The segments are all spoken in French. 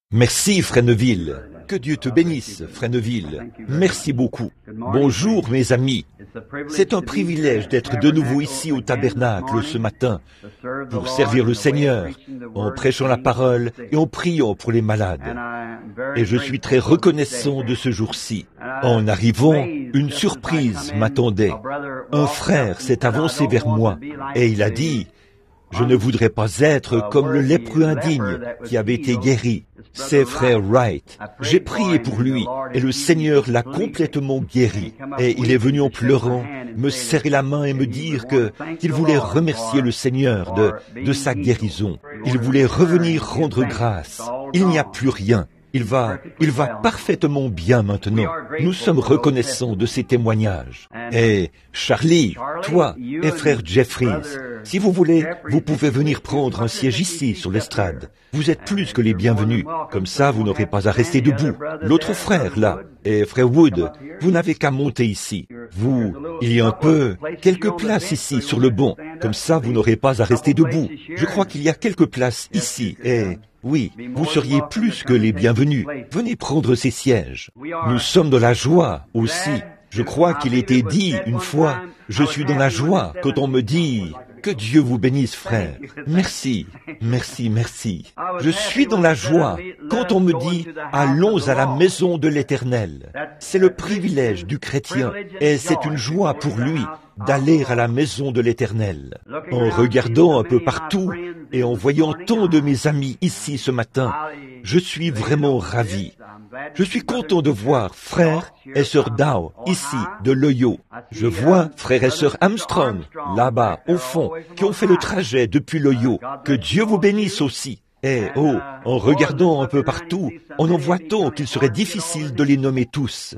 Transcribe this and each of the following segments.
Merci, Frère Neville. Que Dieu te bénisse, Frère Neville. Merci beaucoup. Bonjour, mes amis. C'est un privilège d'être de nouveau ici au tabernacle ce matin pour servir le Seigneur en prêchant la parole et en priant pour les malades. Et je suis très reconnaissant de ce jour-ci. En arrivant, une surprise m'attendait. Un frère s'est avancé vers moi et il a dit: « Je ne voudrais pas être comme le lépreux indigne qui avait été guéri. C'est frère Wright. J'ai prié pour lui et le Seigneur l'a complètement guéri. Et il est venu en pleurant, me serrer la main et me dire qu'il voulait remercier le Seigneur de sa guérison. Il voulait revenir rendre grâce. Il n'y a plus rien. Il va parfaitement bien maintenant. Nous sommes reconnaissants de ces témoignages. Et Charlie, toi et frère Jeffries, si vous voulez, vous pouvez venir prendre un siège ici sur l'estrade. Vous êtes plus que les bienvenus. Comme ça, vous n'aurez pas à rester debout. L'autre frère, là, et frère Wood, vous n'avez qu'à monter ici. Il y a quelques places ici sur le banc. Comme ça, vous n'aurez pas à rester debout. Je crois qu'il y a quelques places ici et... Oui, vous seriez plus que les bienvenus. Venez prendre ces sièges. Nous sommes dans la joie aussi. Je crois qu'il était dit une fois, je suis dans la joie quand on me dit, que Dieu vous bénisse frère. Merci, merci, merci. Je suis dans la joie quand on me dit, allons à la maison de l'Éternel. C'est le privilège du chrétien et c'est une joie pour lui d'aller à la maison de l'Éternel. En regardant un peu partout et en voyant tant de mes amis ici ce matin, je suis vraiment ravi. Je suis content de voir frère et sœur Dow ici de l'Ohio. Je vois frère et sœur Armstrong là-bas au fond qui ont fait le trajet depuis l'Ohio. Que Dieu vous bénisse aussi. Et en regardant un peu partout, on en voit tant qu'il serait difficile de les nommer tous.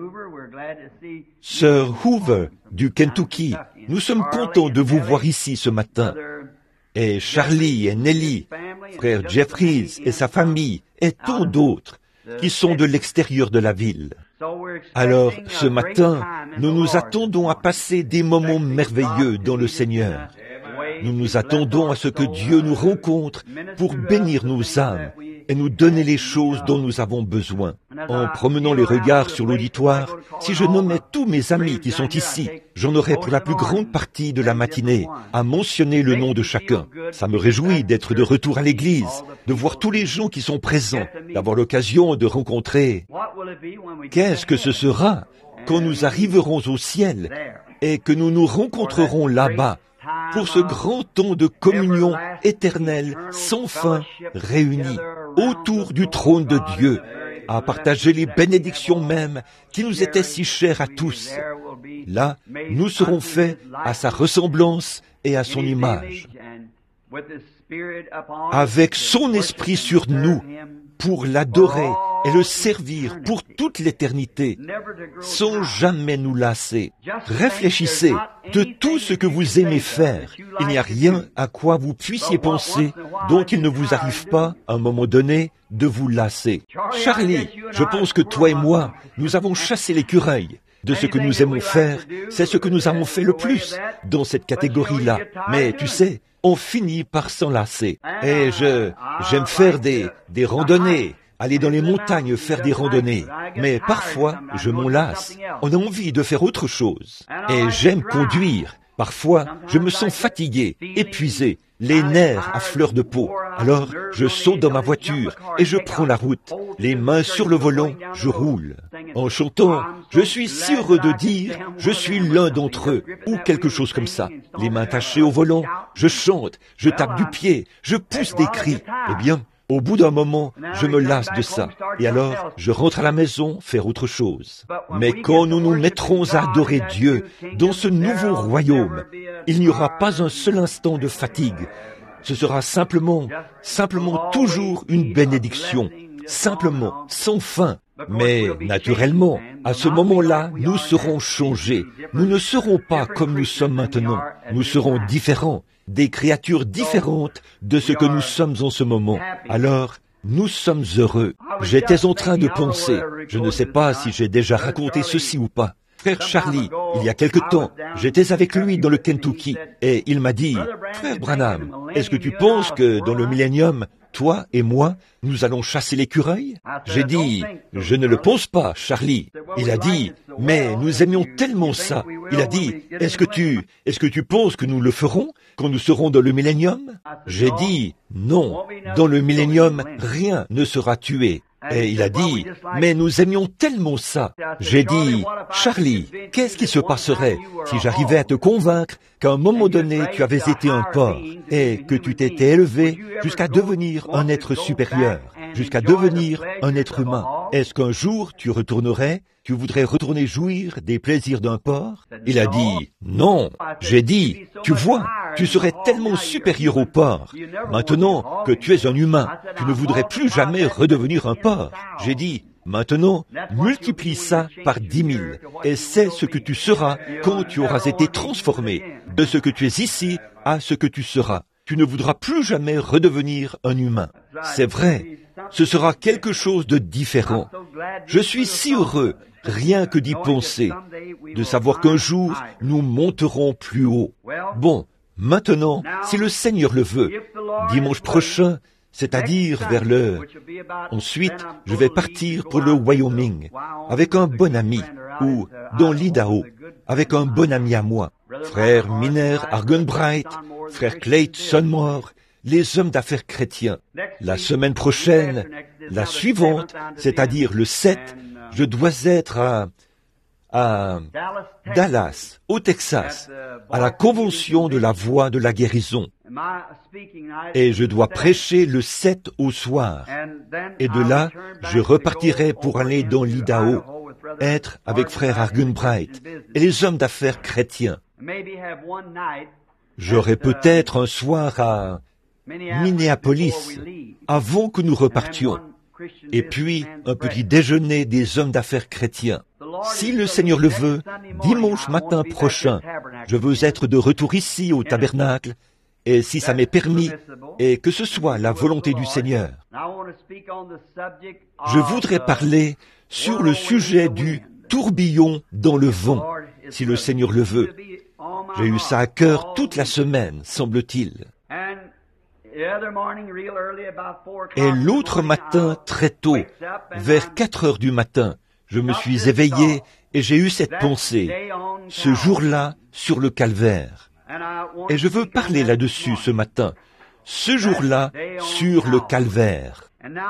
Sœur Hoover du Kentucky, nous sommes contents de vous voir ici ce matin. Et Charlie et Nellie, frère Jeffries et sa famille, et tant d'autres qui sont de l'extérieur de la ville. Alors, ce matin, nous nous attendons à passer des moments merveilleux dans le Seigneur. Nous nous attendons à ce que Dieu nous rencontre pour bénir nos âmes et nous donner les choses dont nous avons besoin. En promenant les regards sur l'auditoire, si je nommais tous mes amis qui sont ici, j'en aurais pour la plus grande partie de la matinée à mentionner le nom de chacun. Ça me réjouit d'être de retour à l'église, de voir tous les gens qui sont présents, d'avoir l'occasion de rencontrer. Qu'est-ce que ce sera quand nous arriverons au ciel et que nous nous rencontrerons là-bas pour ce grand temps de communion éternelle sans fin réunis autour du trône de Dieu, à partager les bénédictions mêmes qui nous étaient si chères à tous. Là, nous serons faits à sa ressemblance et à son image, avec son esprit sur nous, pour l'adorer et le servir pour toute l'éternité, sans jamais nous lasser. Réfléchissez de tout ce que vous aimez faire. Il n'y a rien à quoi vous puissiez penser dont il ne vous arrive pas, à un moment donné, de vous lasser. Charlie, je pense que toi et moi, nous avons chassé l'écureuil. De ce que nous aimons faire, c'est ce que nous avons fait le plus dans cette catégorie-là. Mais tu sais, on finit par s'en lasser. Et j'aime faire des randonnées, aller dans les montagnes faire des randonnées. Mais parfois, je m'en lasse. On a envie de faire autre chose. Et j'aime conduire. Parfois, je me sens fatigué, épuisé, les nerfs à fleur de peau. Alors, je saute dans ma voiture et je prends la route. Les mains sur le volant, je roule. En chantant, je suis si heureux de dire, je suis l'un d'entre eux, ou quelque chose comme ça. Les mains attachées au volant, je chante, je tape du pied, je pousse des cris. Eh bien, au bout d'un moment, je me lasse de ça. Et alors, je rentre à la maison faire autre chose. Mais quand nous nous mettrons à adorer Dieu dans ce nouveau royaume, il n'y aura pas un seul instant de fatigue. Ce sera simplement toujours une bénédiction. Simplement, sans fin. Mais, naturellement, à ce moment-là, nous serons changés. Nous ne serons pas comme nous sommes maintenant. Nous serons différents. Des créatures différentes de ce que nous sommes en ce moment. Alors, nous sommes heureux. J'étais en train de penser, je ne sais pas si j'ai déjà raconté ceci ou pas. Frère Charlie, il y a quelque temps, j'étais avec lui dans le Kentucky et il m'a dit, « Frère Branham, est-ce que tu penses que dans le millénium, toi et moi, nous allons chasser l'écureuil? J'ai dit, je ne le pense pas, Charlie. Il a dit, mais nous aimions tellement ça. Il a dit, est-ce que tu penses que nous le ferons quand nous serons dans le millénium? J'ai dit, non, dans le millénium, rien ne sera tué. Et il a dit, mais nous aimions tellement ça. J'ai dit, Charlie, qu'est-ce qui se passerait si j'arrivais à te convaincre qu'à un moment donné tu avais été un porc et que tu t'étais élevé jusqu'à devenir un être supérieur, jusqu'à devenir un être humain? Est-ce qu'un jour tu retournerais, tu voudrais retourner jouir des plaisirs d'un porc? Il a dit, non. J'ai dit, tu vois, tu serais tellement supérieur au porc. Maintenant que tu es un humain, tu ne voudrais plus jamais redevenir un porc. J'ai dit, maintenant, multiplie ça par 10 000, et c'est ce que tu seras quand tu auras été transformé de ce que tu es ici à ce que tu seras. Tu ne voudras plus jamais redevenir un humain. C'est vrai, ce sera quelque chose de différent. Je suis si heureux, rien que d'y penser, de savoir qu'un jour, nous monterons plus haut. Bon, maintenant, si le Seigneur le veut, dimanche prochain, c'est-à-dire vers le... Ensuite, je vais partir pour le Wyoming, avec un bon ami, ou dans l'Idaho, avec un bon ami à moi, frère Miner Argenbright, frère Clayton Sonmore, les hommes d'affaires chrétiens. La semaine prochaine, la suivante, c'est-à-dire le 7, je dois être à Dallas, au Texas, à la convention de la voix de la guérison. Et je dois prêcher le 7 au soir. Et de là, je repartirai pour aller dans l'Idaho, être avec frère Argenbright et les hommes d'affaires chrétiens. J'aurai peut-être un soir à Minneapolis, avant que nous repartions, et puis un petit déjeuner des hommes d'affaires chrétiens. Si le Seigneur le veut, dimanche matin prochain, je veux être de retour ici au tabernacle, et si ça m'est permis, et que ce soit la volonté du Seigneur. Je voudrais parler sur le sujet du tourbillon dans le vent, si le Seigneur le veut. J'ai eu ça à cœur toute la semaine, semble-t-il. Et l'autre matin, très tôt, vers 4 heures du matin, je me suis éveillé et j'ai eu cette pensée, ce jour-là, sur le calvaire. Et je veux parler là-dessus ce matin, ce jour-là, sur le calvaire.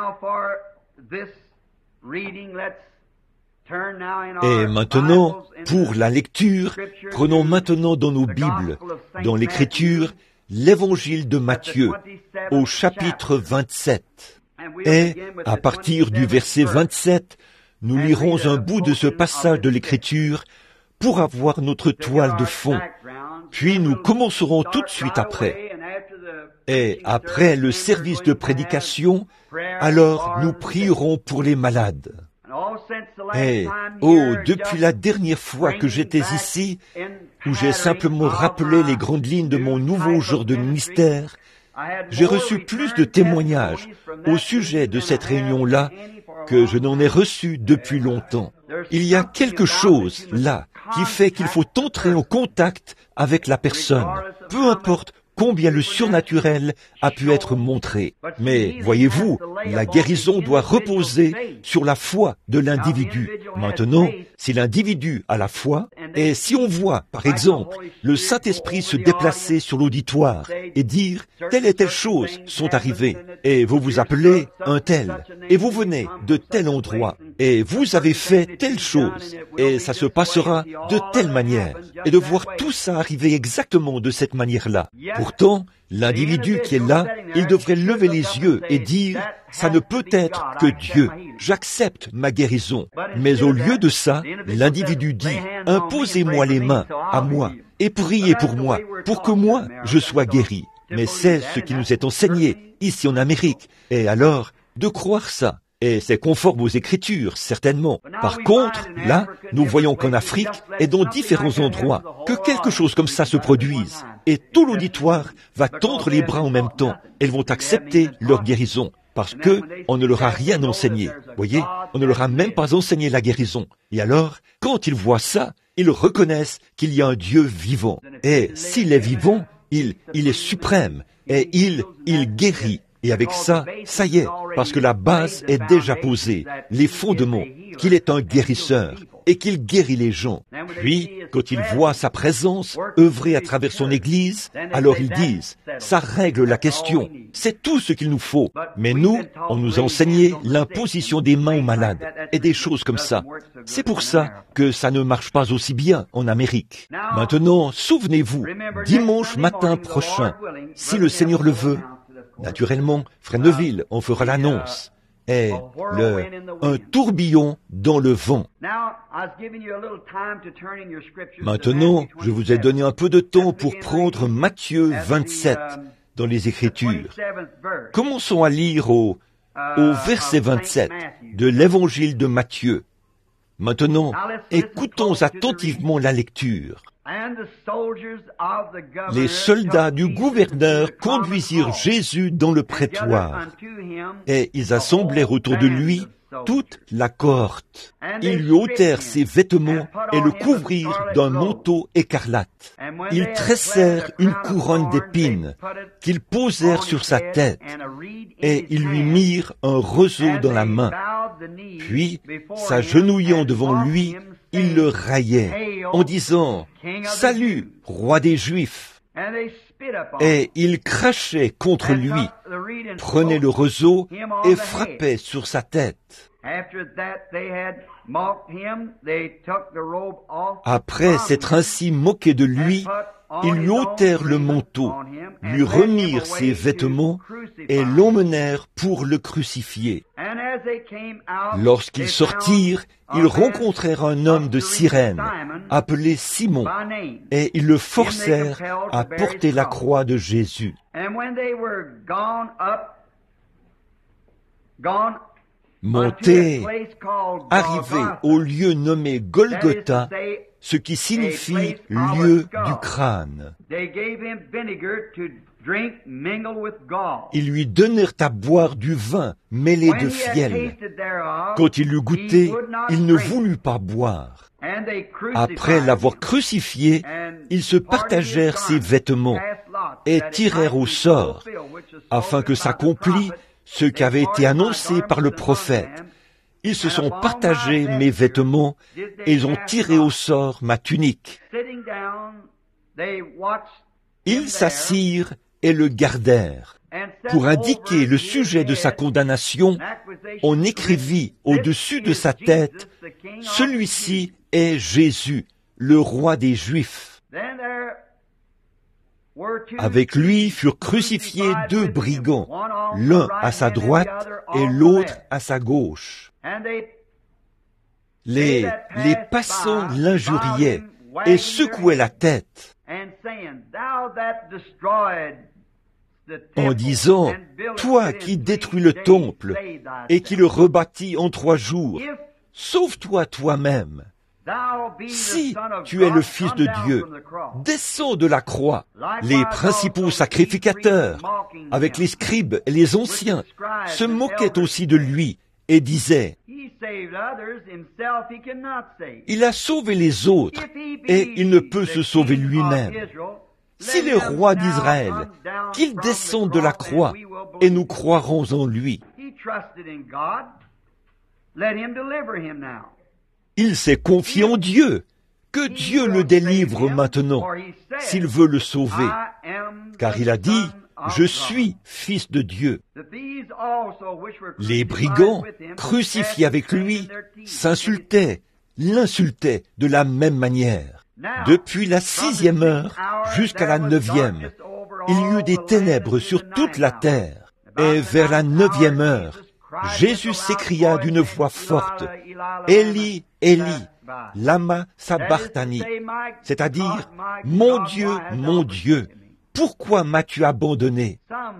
Et maintenant, pour la lecture, prenons maintenant dans nos Bibles, dans l'Écriture, l'Évangile de Matthieu, au chapitre 27. Et, à partir du verset 27, nous lirons un bout de ce passage de l'Écriture pour avoir notre toile de fond. Puis nous commencerons tout de suite après. Et après le service de prédication, alors nous prierons pour les malades. Et, depuis la dernière fois que j'étais ici, où j'ai simplement rappelé les grandes lignes de mon nouveau genre de ministère, j'ai reçu plus de témoignages au sujet de cette réunion-là que je n'en ai reçu depuis longtemps. Il y a quelque chose là qui fait qu'il faut entrer en contact avec la personne, peu importe combien le surnaturel a pu être montré. Mais, voyez-vous, la guérison doit reposer sur la foi de l'individu. Maintenant, si l'individu a la foi, et si on voit, par exemple, le Saint-Esprit se déplacer sur l'auditoire et dire « telle et telle chose sont arrivées », et vous vous appelez un tel, et vous venez de tel endroit, et vous avez fait telle chose, et ça se passera de telle manière, et de voir tout ça arriver exactement de cette manière-là. Pourtant, l'individu qui est là, il devrait lever les yeux et dire « ça ne peut être que Dieu, j'accepte ma guérison ». Mais au lieu de ça, l'individu dit « imposez-moi les mains à moi et priez pour moi, pour que moi je sois guéri ». Mais c'est ce qui nous est enseigné ici en Amérique. Et alors, de croire ça, et c'est conforme aux Écritures, certainement. Par contre, là, nous voyons qu'en Afrique et dans différents endroits, que quelque chose comme ça se produise. Et tout l'auditoire va tendre les bras en même temps. Elles vont accepter leur guérison. Parce que on ne leur a rien enseigné. Voyez, on ne leur a même pas enseigné la guérison. Et alors, quand ils voient ça, ils reconnaissent qu'il y a un Dieu vivant. Et s'il est vivant, il est suprême. Et il guérit. Et avec ça, ça y est, parce que la base est déjà posée, les fondements, qu'il est un guérisseur et qu'il guérit les gens. Puis, quand ils voient sa présence œuvrer à travers son Église, alors ils disent, ça règle la question, c'est tout ce qu'il nous faut. Mais nous, on nous a enseigné l'imposition des mains aux malades et des choses comme ça. C'est pour ça que ça ne marche pas aussi bien en Amérique. Maintenant, souvenez-vous, dimanche matin prochain, si le Seigneur le veut, naturellement, Frère Neville en fera l'annonce, est un tourbillon dans le vent. Maintenant, je vous ai donné un peu de temps pour prendre Matthieu 27 dans les Écritures. Commençons à lire au verset 27 de l'Évangile de Matthieu. Maintenant, écoutons attentivement la lecture. Les soldats du gouverneur conduisirent Jésus dans le prétoire, et ils assemblèrent autour de lui toute la cohorte. Ils lui ôtèrent ses vêtements et le couvrirent d'un manteau écarlate. Ils tressèrent une couronne d'épines qu'ils posèrent sur sa tête, et ils lui mirent un roseau dans la main. Puis, s'agenouillant devant lui, ils le raillaient en disant « Salut, roi des Juifs !» Et ils crachaient contre lui, prenaient le roseau et frappaient sur sa tête. Après s'être ainsi moqués de lui, ils lui ôtèrent le manteau, lui remirent ses vêtements et l'emmenèrent pour le crucifier. Lorsqu'ils sortirent, ils rencontrèrent un homme de Cyrène, appelé Simon, et ils le forcèrent à porter la croix de Jésus. Montés, arrivés au lieu nommé Golgotha, ce qui signifie lieu du crâne. Ils lui donnèrent à boire du vin mêlé de fiel. Quand il l'eut goûté, il ne voulut pas boire. Après l'avoir crucifié, ils se partagèrent ses vêtements et tirèrent au sort, afin que s'accomplît ce qui avait été annoncé par le prophète. Ils se sont partagés mes vêtements et ils ont tiré au sort ma tunique. Ils s'assirent et le gardèrent. Pour indiquer le sujet de sa condamnation, on écrivit au-dessus de sa tête, « Celui-ci est Jésus, le roi des Juifs ». Avec lui furent crucifiés deux brigands, l'un à sa droite et l'autre à sa gauche. Les passants l'injuriaient et secouaient la tête en disant, « Toi qui détruis le temple et qui le rebâtis en 3 jours, sauve-toi toi-même. Si tu es le Fils de Dieu, descends de la croix. » Les principaux sacrificateurs, avec les scribes et les anciens, se moquaient aussi de lui et disaient, « Il a sauvé les autres et il ne peut se sauver lui-même. S'il est roi d'Israël, qu'il descende de la croix et nous croirons en lui. » Il s'est confié en Dieu. Que Dieu le délivre maintenant, s'il veut le sauver. Car il a dit, « Je suis fils de Dieu. » Les brigands, crucifiés avec lui, s'insultaient, l'insultaient de la même manière. Depuis la 6e heure jusqu'à la 9e, il y eut des ténèbres sur toute la terre. Et vers la 9e heure, Jésus s'écria d'une voix forte, « Élie, Élie, lama sabachthani », c'est-à-dire, « Mon Dieu, pourquoi m'as-tu abandonné ?»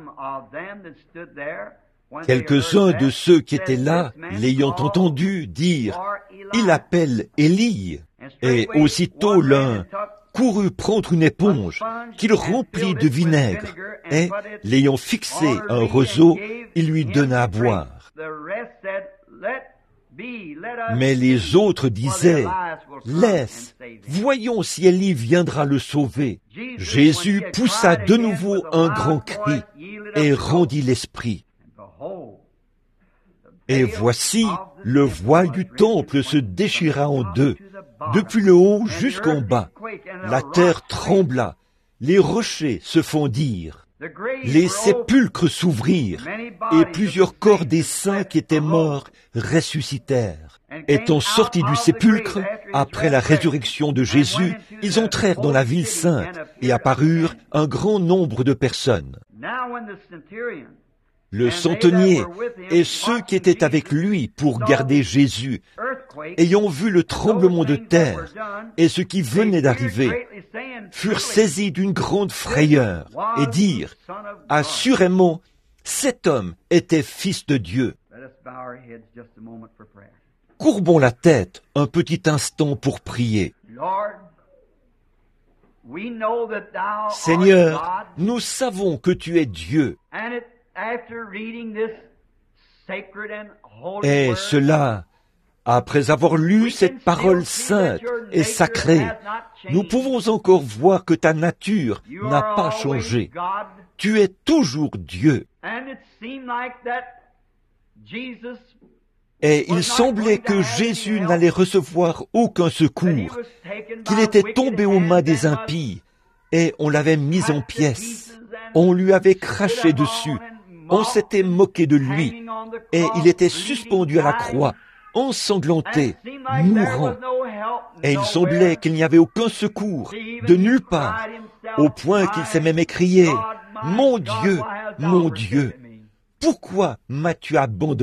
Quelques-uns de ceux qui étaient là, l'ayant entendu dire, « Il appelle Élie », et aussitôt l'un courut prendre une éponge qu'il remplit de vinaigre, et, l'ayant fixé à un roseau, il lui donna à boire. Mais les autres disaient, « Laisse, voyons si Élie viendra le sauver. » Jésus poussa de nouveau un grand cri, et rendit l'esprit. Et voici, le voile du temple se déchira en deux, depuis le haut jusqu'en bas. La terre trembla, les rochers se fondirent, les sépulcres s'ouvrirent, et plusieurs corps des saints qui étaient morts ressuscitèrent. Étant sortis du sépulcre, après la résurrection de Jésus, ils entrèrent dans la ville sainte et apparurent un grand nombre de personnes. Le centenier et ceux qui étaient avec lui pour garder Jésus, ayant vu le tremblement de terre et ce qui venait d'arriver, furent saisis d'une grande frayeur et dirent, « Assurément, cet homme était fils de Dieu. » Courbons la tête un petit instant pour prier. Seigneur, nous savons que tu es Dieu. Et cela, après avoir lu cette parole sainte et sacrée, nous pouvons encore voir que ta nature n'a pas changé. Tu es toujours Dieu. Et il semblait que Jésus n'allait recevoir aucun secours, qu'il était tombé aux mains des impies, et on l'avait mis en pièces. On lui avait craché dessus, on s'était moqué de lui, et il était suspendu à la croix, ensanglanté, mourant. Et il semblait qu'il n'y avait aucun secours, de nulle part, au point qu'il s'est même écrié, « Mon Dieu, pourquoi m'as-tu abandonné ?»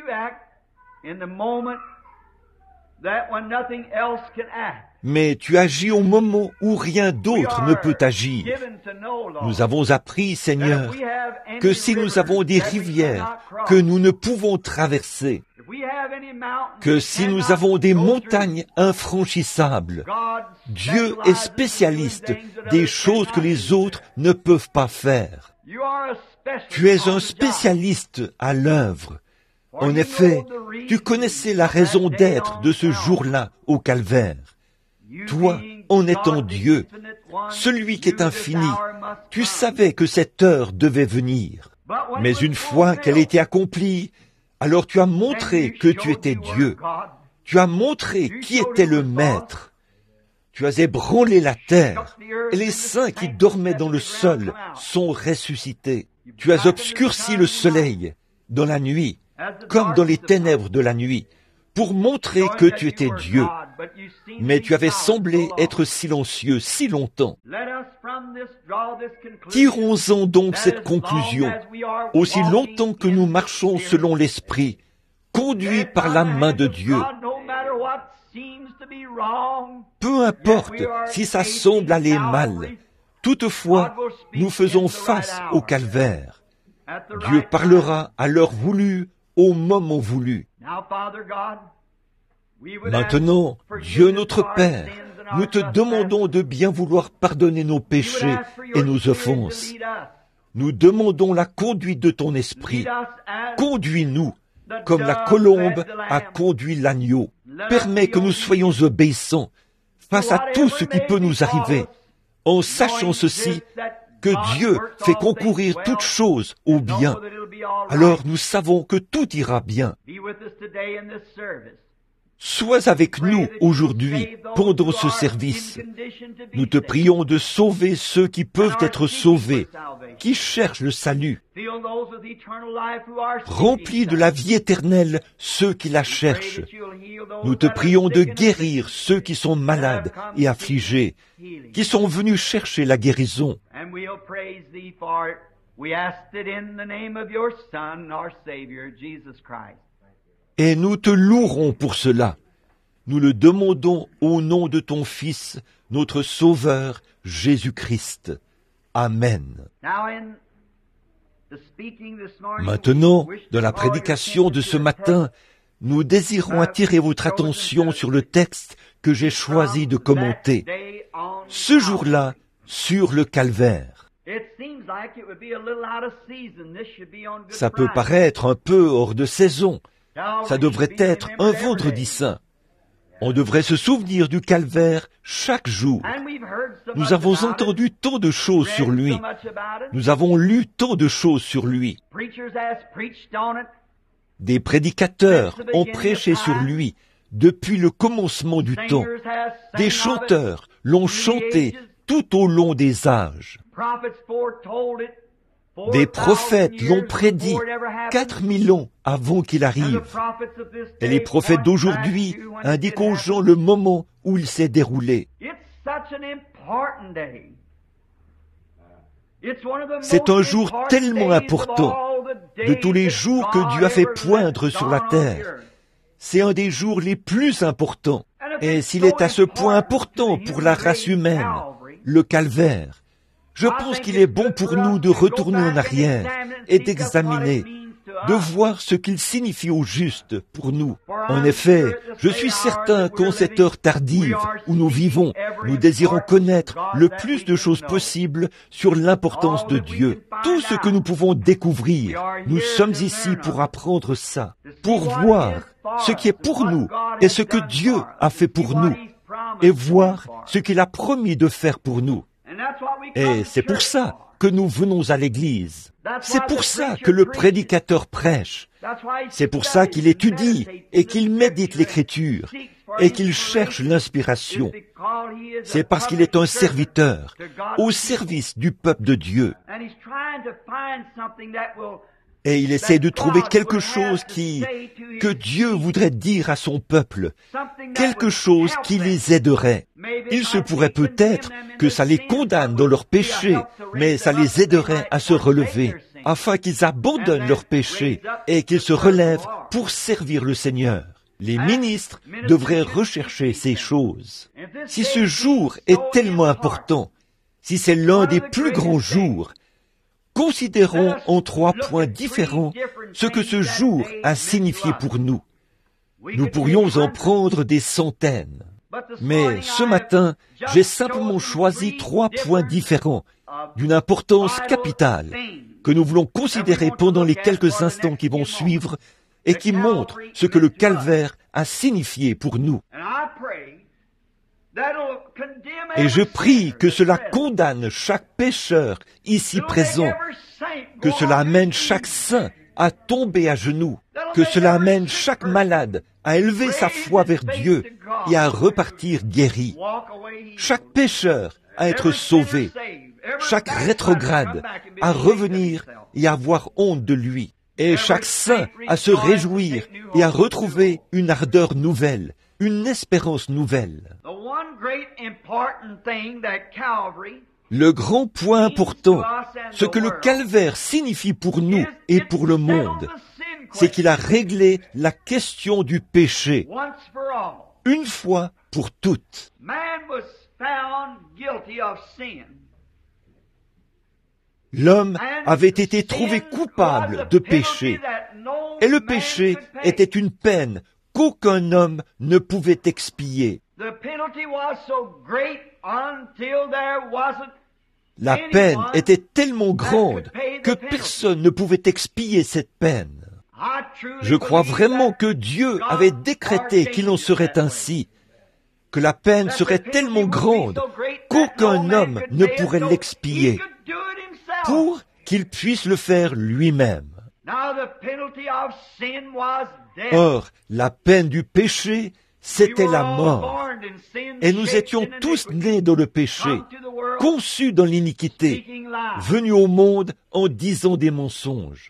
Mais tu agis au moment où rien d'autre ne peut agir. Nous avons appris, Seigneur, que si nous avons des rivières que nous ne pouvons traverser, que si nous avons des montagnes infranchissables, Dieu est spécialiste des choses que les autres ne peuvent pas faire. Tu es un spécialiste à l'œuvre. En effet, tu connaissais la raison d'être de ce jour-là au calvaire. Toi, en étant Dieu, celui qui est infini, tu savais que cette heure devait venir. Mais une fois qu'elle était accomplie, alors tu as montré que tu étais Dieu. Tu as montré qui était le Maître. Tu as ébranlé la terre, et les saints qui dormaient dans le sol sont ressuscités. Tu as obscurci le soleil dans la nuit, comme dans les ténèbres de la nuit, pour montrer que tu étais Dieu. Mais tu avais semblé être silencieux si longtemps. Tirons-en donc cette conclusion. Aussi longtemps que nous marchons selon l'Esprit, conduits par la main de Dieu, peu importe si ça semble aller mal, toutefois, nous faisons face au calvaire. Dieu parlera à l'heure voulue, au moment voulu. Maintenant, Dieu notre Père, nous te demandons de bien vouloir pardonner nos péchés et nos offenses. Nous demandons la conduite de ton esprit. Conduis-nous, comme la colombe a conduit l'agneau. Permets que nous soyons obéissants face à tout ce qui peut nous arriver, en sachant ceci, que Dieu fait concourir toutes choses au bien. Alors nous savons que tout ira bien. Sois avec nous aujourd'hui pendant ce service. Nous te prions de sauver ceux qui peuvent être sauvés, qui cherchent le salut. Remplis de la vie éternelle ceux qui la cherchent. Nous te prions de guérir ceux qui sont malades et affligés, qui sont venus chercher la guérison. Et nous te louerons pour cela. Nous le demandons au nom de ton Fils, notre Sauveur, Jésus-Christ. Amen. Maintenant, dans la prédication de ce matin, nous désirons attirer votre attention sur le texte que j'ai choisi de commenter. Ce jour-là, sur le calvaire. Ça peut paraître un peu hors de saison. Ça devrait être un vendredi saint. On devrait se souvenir du calvaire chaque jour. Nous avons entendu tant de choses sur lui. Nous avons lu tant de choses sur lui. Des prédicateurs ont prêché sur lui depuis le commencement du temps. Des chanteurs l'ont chanté tout au long des âges. Des prophètes l'ont prédit 4000 ans avant qu'il arrive. Et les prophètes d'aujourd'hui indiquent aux gens le moment où il s'est déroulé. C'est un jour tellement important de tous les jours que Dieu a fait poindre sur la terre. C'est un des jours les plus importants. Et s'il est à ce point important pour la race humaine, le calvaire, je pense qu'il est bon pour nous de retourner en arrière et d'examiner, de voir ce qu'il signifie au juste pour nous. En effet, je suis certain qu'en cette heure tardive où nous vivons, nous désirons connaître le plus de choses possibles sur l'importance de Dieu. Tout ce que nous pouvons découvrir, nous sommes ici pour apprendre ça, pour voir ce qui est pour nous et ce que Dieu a fait pour nous, et voir ce qu'il a promis de faire pour nous. Et c'est pour ça que nous venons à l'église. C'est pour ça que le prédicateur prêche. C'est pour ça qu'il étudie et qu'il médite l'écriture et qu'il cherche l'inspiration. C'est parce qu'il est un serviteur au service du peuple de Dieu. Et il essaie de trouver quelque chose que Dieu voudrait dire à son peuple, quelque chose qui les aiderait. Il se pourrait peut-être que ça les condamne dans leurs péchés, mais ça les aiderait à se relever, afin qu'ils abandonnent leurs péchés et qu'ils se relèvent pour servir le Seigneur. Les ministres devraient rechercher ces choses. Si ce jour est tellement important, si c'est l'un des plus grands jours, considérons en 3 points différents ce que ce jour a signifié pour nous. Nous pourrions en prendre des centaines. Mais ce matin, j'ai simplement choisi 3 points différents, d'une importance capitale, que nous voulons considérer pendant les quelques instants qui vont suivre et qui montrent ce que le calvaire a signifié pour nous. Et je prie que cela condamne chaque pécheur ici présent, que cela amène chaque saint à tomber à genoux, que cela amène chaque malade à élever sa foi vers Dieu et à repartir guéri, chaque pécheur à être sauvé, chaque rétrograde à revenir et à avoir honte de lui, et chaque saint à se réjouir et à retrouver une ardeur nouvelle, une espérance nouvelle. Le grand point important, ce que le calvaire signifie pour nous et pour le monde, c'est qu'il a réglé la question du péché, une fois pour toutes. L'homme avait été trouvé coupable de péché, et le péché était une peine qu'aucun homme ne pouvait expier. La peine était tellement grande que personne ne pouvait expier cette peine. Je crois vraiment que Dieu avait décrété qu'il en serait ainsi, que la peine serait tellement grande qu'aucun homme ne pourrait l'expier, pour qu'il puisse le faire lui-même. Or, la peine du péché, c'était la mort. Et nous étions tous nés dans le péché, conçus dans l'iniquité, venus au monde en disant des mensonges.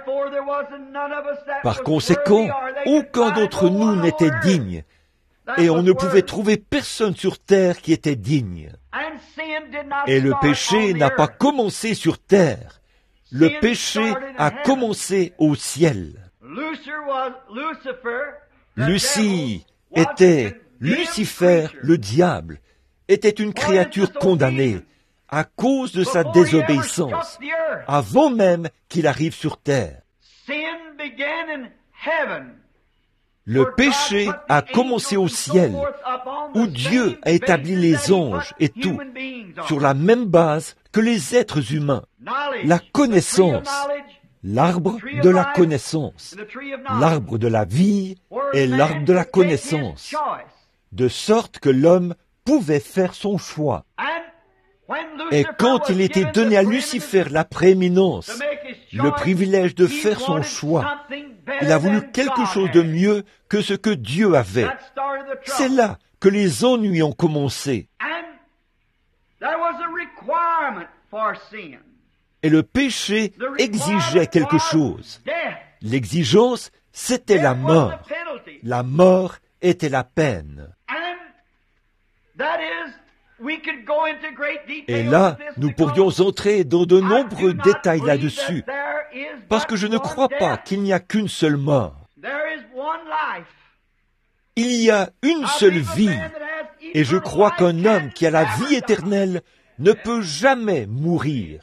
Par conséquent, aucun d'entre nous n'était digne, et on ne pouvait trouver personne sur terre qui était digne. Et le péché n'a pas commencé sur terre. Le péché a commencé au ciel. Lucie était, Lucifer, le diable, était une créature condamnée à cause de sa désobéissance, avant même qu'il arrive sur terre. Le péché a commencé au ciel, où Dieu a établi les anges et tout, sur la même base que les êtres humains. La connaissance, l'arbre de la connaissance, l'arbre de la vie et l'arbre de la connaissance. de sorte que l'homme pouvait faire son choix. Et quand il était donné à Lucifer la prééminence, le privilège de faire son choix, il a voulu quelque chose de mieux que ce que Dieu avait. C'est là que les ennuis ont commencé. Et le péché exigeait quelque chose. L'exigence, c'était la mort. La mort était la peine. Et là, nous pourrions entrer dans de nombreux détails là-dessus, parce que je ne crois pas qu'il n'y a qu'une seule mort. Il y a une seule vie, et je crois qu'un homme qui a la vie éternelle ne peut jamais mourir.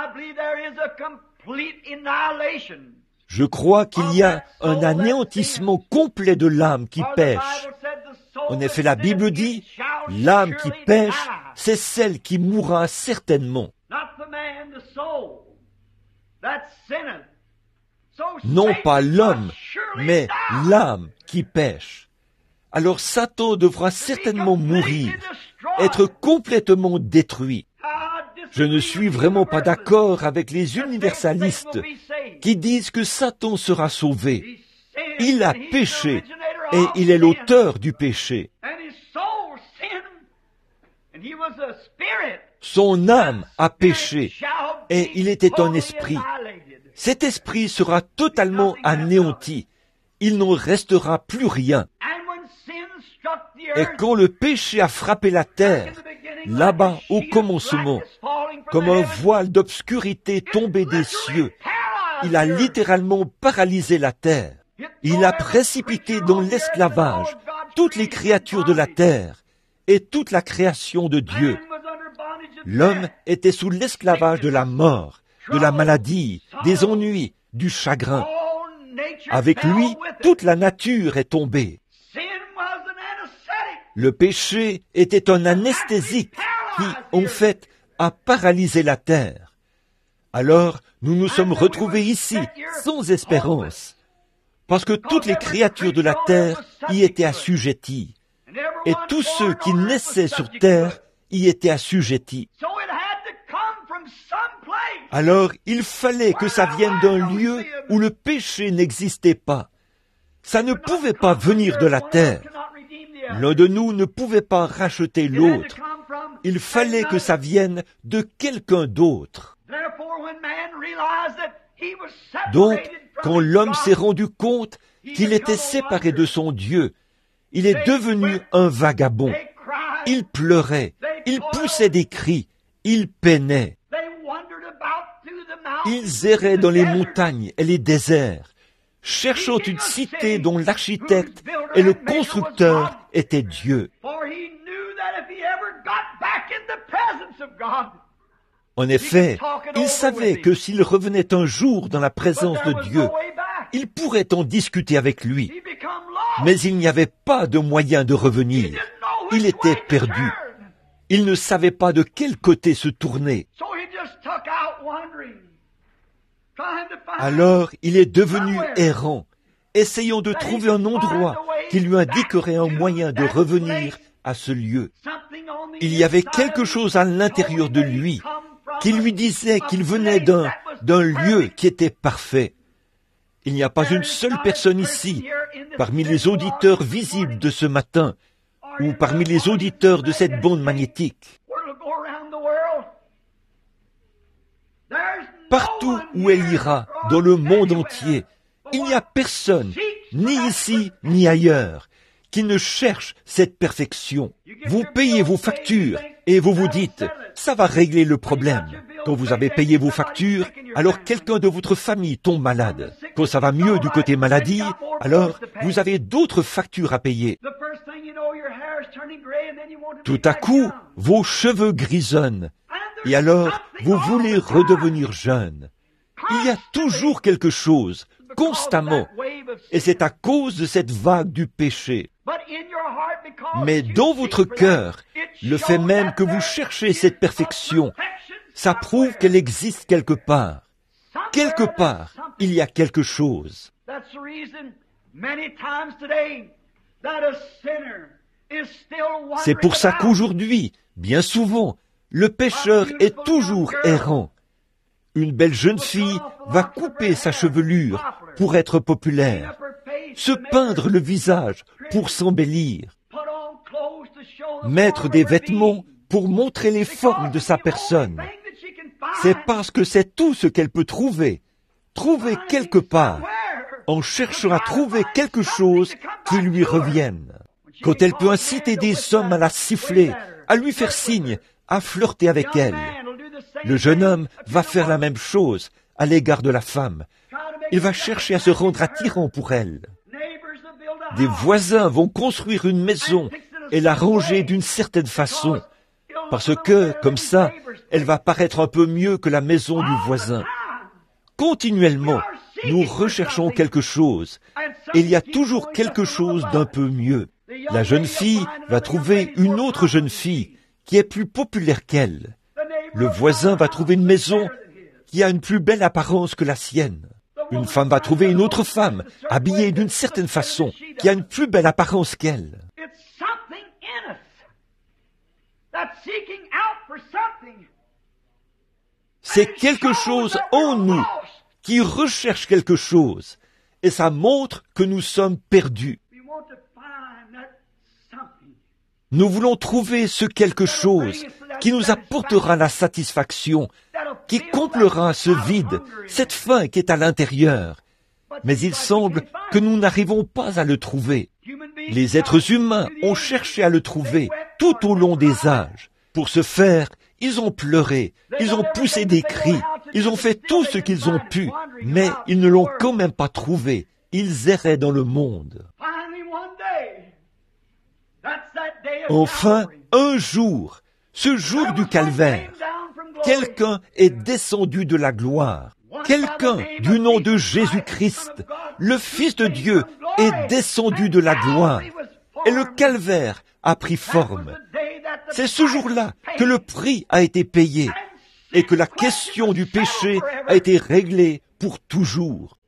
Je crois qu'il y a un anéantissement complet de l'âme qui pêche. En effet, la Bible dit, l'âme qui pêche, c'est celle qui mourra certainement. Non pas l'homme, mais l'âme qui pêche. Alors Satan devra certainement mourir, être complètement détruit. Je ne suis vraiment pas d'accord avec les universalistes qui disent que Satan sera sauvé. Il a péché et il est l'auteur du péché. Son âme a péché et il était un esprit. Cet esprit sera totalement anéanti. Il n'en restera plus rien. Et quand le péché a frappé la terre, là-bas au commencement, comme un voile d'obscurité tombé des cieux, il a littéralement paralysé la terre. Il a précipité dans l'esclavage toutes les créatures de la terre et toute la création de Dieu. L'homme était sous l'esclavage de la mort, de la maladie, des ennuis, du chagrin. Avec lui, toute la nature est tombée. Le péché était un anesthésique qui, en fait, a paralysé la terre. Alors, nous nous sommes retrouvés ici, sans espérance, parce que toutes les créatures de la terre y étaient assujetties, et tous ceux qui naissaient sur terre y étaient assujettis. Alors, il fallait que ça vienne d'un lieu où le péché n'existait pas. Ça ne pouvait pas venir de la terre. L'un de nous ne pouvait pas racheter l'autre. Il fallait que ça vienne de quelqu'un d'autre. Donc, quand l'homme s'est rendu compte qu'il était séparé de son Dieu, il est devenu un vagabond. Il pleurait, il poussait des cris, il peinait. Ils erraient dans les montagnes et les déserts, cherchant une cité dont l'architecte et le constructeur étaient Dieu. En effet, il savait que s'il revenait un jour dans la présence de Dieu, il pourrait en discuter avec lui. Mais il n'y avait pas de moyen de revenir. Il était perdu. Il ne savait pas de quel côté se tourner. Alors, il est devenu errant, essayant de trouver un endroit qui lui indiquerait un moyen de revenir à ce lieu. Il y avait quelque chose à l'intérieur de lui qui lui disait qu'il venait d'un lieu qui était parfait. Il n'y a pas une seule personne ici, parmi les auditeurs visibles de ce matin, ou parmi les auditeurs de cette bande magnétique. Partout où elle ira, dans le monde entier, il n'y a personne, ni ici, ni ailleurs, qui ne cherche cette perfection. Vous payez vos factures et vous vous dites, ça va régler le problème. Quand vous avez payé vos factures, alors quelqu'un de votre famille tombe malade. Quand ça va mieux du côté maladie, alors vous avez d'autres factures à payer. Tout à coup, vos cheveux grisonnent. Et alors, vous voulez redevenir jeune. Il y a toujours quelque chose, constamment. Et c'est à cause de cette vague du péché. Mais dans votre cœur, le fait même que vous cherchez cette perfection, ça prouve qu'elle existe quelque part. Quelque part, il y a quelque chose. C'est pour ça qu'aujourd'hui, bien souvent, le pécheur est toujours errant. Une belle jeune fille va couper sa chevelure pour être populaire, se peindre le visage pour s'embellir, mettre des vêtements pour montrer les formes de sa personne. C'est parce que c'est tout ce qu'elle peut trouver quelque part, en cherchant à trouver quelque chose qui lui revienne. Quand elle peut inciter des hommes à la siffler, à lui faire signe, à flirter avec elle, le jeune homme va faire la même chose à l'égard de la femme. Il va chercher à se rendre attirant pour elle. Des voisins vont construire une maison et la ranger d'une certaine façon, parce que, comme ça, elle va paraître un peu mieux que la maison du voisin. Continuellement, nous recherchons quelque chose, et il y a toujours quelque chose d'un peu mieux. La jeune fille va trouver une autre jeune fille qui est plus populaire qu'elle. Le voisin va trouver une maison qui a une plus belle apparence que la sienne. Une femme va trouver une autre femme, habillée d'une certaine façon, qui a une plus belle apparence qu'elle. C'est quelque chose en nous qui recherche quelque chose, et ça montre que nous sommes perdus. Nous voulons trouver ce quelque chose qui nous apportera la satisfaction, qui comblera ce vide, cette faim qui est à l'intérieur. Mais il semble que nous n'arrivons pas à le trouver. Les êtres humains ont cherché à le trouver tout au long des âges. Pour ce faire, ils ont pleuré, ils ont poussé des cris, ils ont fait tout ce qu'ils ont pu, mais ils ne l'ont quand même pas trouvé. Ils erraient dans le monde. Enfin, un jour, ce jour du calvaire, quelqu'un est descendu de la gloire. Quelqu'un du nom de Jésus-Christ, le Fils de Dieu, est descendu de la gloire. Et le calvaire a pris forme. C'est ce jour-là que le prix a été payé et que la question du péché a été réglée pour toujours.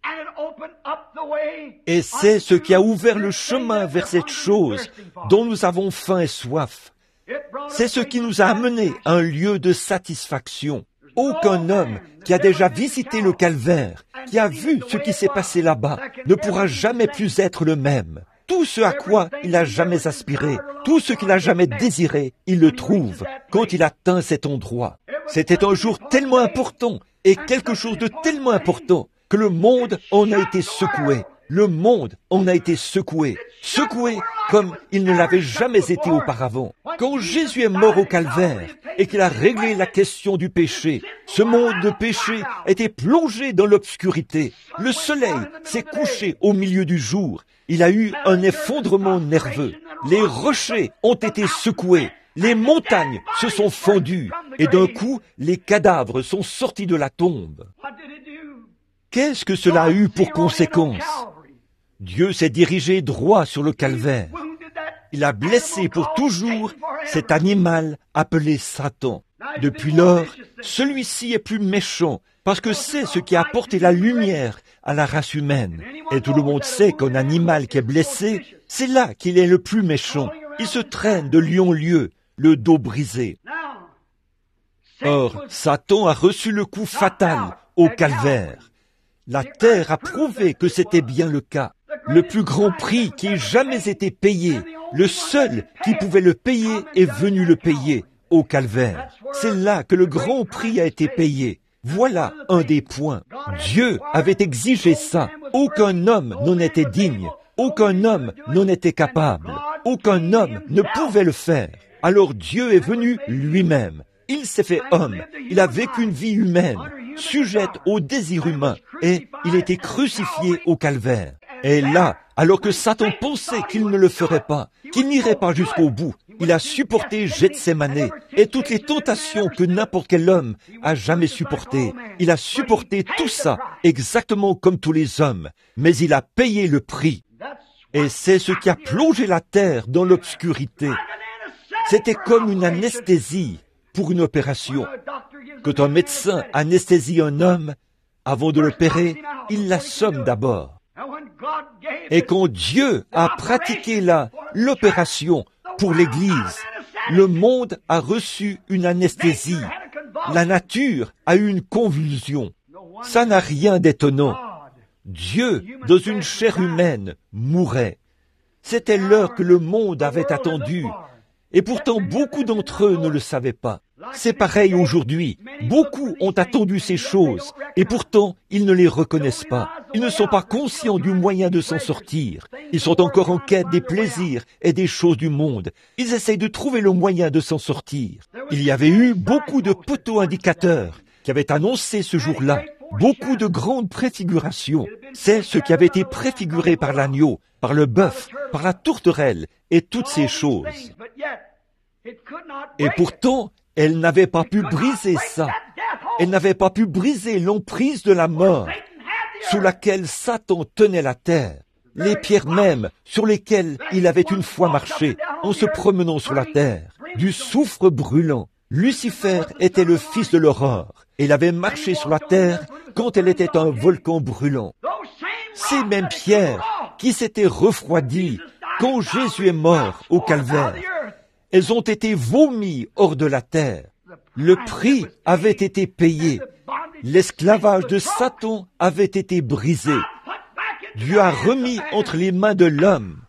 Et c'est ce qui a ouvert le chemin vers cette chose dont nous avons faim et soif. C'est ce qui nous a amenés à un lieu de satisfaction. Aucun homme qui a déjà visité le calvaire, qui a vu ce qui s'est passé là-bas, ne pourra jamais plus être le même. Tout ce à quoi il n'a jamais aspiré, tout ce qu'il n'a jamais désiré, il le trouve quand il atteint cet endroit. C'était un jour tellement important et quelque chose de tellement important que le monde en a été secoué. Le monde en a été secoué comme il ne l'avait jamais été auparavant. Quand Jésus est mort au calvaire et qu'il a réglé la question du péché, ce monde de péché était plongé dans l'obscurité. Le soleil s'est couché au milieu du jour. Il a eu un effondrement nerveux. Les rochers ont été secoués. Les montagnes se sont fendues. Et d'un coup, les cadavres sont sortis de la tombe. Qu'est-ce que cela a eu pour conséquence? Dieu s'est dirigé droit sur le calvaire. Il a blessé pour toujours cet animal appelé Satan. Depuis lors, celui-ci est plus méchant parce que c'est ce qui a apporté la lumière à la race humaine. Et tout le monde sait qu'un animal qui est blessé, c'est là qu'il est le plus méchant. Il se traîne de lieu en lieu, le dos brisé. Or, Satan a reçu le coup fatal au calvaire. La terre a prouvé que c'était bien le cas. Le plus grand prix qui ait jamais été payé, le seul qui pouvait le payer est venu le payer au calvaire. C'est là que le grand prix a été payé. Voilà un des points. Dieu avait exigé ça. Aucun homme n'en était digne. Aucun homme n'en était capable. Aucun homme ne pouvait le faire. Alors Dieu est venu lui-même. Il s'est fait homme. Il a vécu une vie humaine, sujette aux désirs humains, et il a été crucifié au calvaire. Et là, alors que Satan pensait qu'il ne le ferait pas, qu'il n'irait pas jusqu'au bout, il a supporté Gethsémanée et toutes les tentations que n'importe quel homme a jamais supportées. Il a supporté tout ça, exactement comme tous les hommes, mais il a payé le prix. Et c'est ce qui a plongé la terre dans l'obscurité. C'était comme une anesthésie pour une opération. Quand un médecin anesthésie un homme, avant de l'opérer, il l'assomme d'abord. Et quand Dieu a pratiqué l'opération, pour l'Église. Le monde a reçu une anesthésie. La nature a eu une convulsion. Ça n'a rien d'étonnant. Dieu, dans une chair humaine, mourait. C'était l'heure que le monde avait attendue. Et pourtant, beaucoup d'entre eux ne le savaient pas. C'est pareil aujourd'hui. Beaucoup ont attendu ces choses, et pourtant, ils ne les reconnaissent pas. Ils ne sont pas conscients du moyen de s'en sortir. Ils sont encore en quête des plaisirs et des choses du monde. Ils essayent de trouver le moyen de s'en sortir. Il y avait eu beaucoup de poteaux indicateurs qui avaient annoncé ce jour-là. Beaucoup de grandes préfigurations. C'est ce qui avait été préfiguré par l'agneau, par le bœuf, par la tourterelle et toutes ces choses. Et pourtant, elle n'avait pas pu briser ça. Elle n'avait pas pu briser l'emprise de la mort sous laquelle Satan tenait la terre. Les pierres mêmes sur lesquelles il avait une fois marché en se promenant sur la terre. Du soufre brûlant. Lucifer était le fils de l'aurore. Il avait marché sur la terre quand elle était un volcan brûlant. Ces mêmes pierres qui s'étaient refroidies quand Jésus est mort au calvaire, elles ont été vomies hors de la terre. Le prix avait été payé. L'esclavage de Satan avait été brisé. Dieu a remis entre les mains de l'homme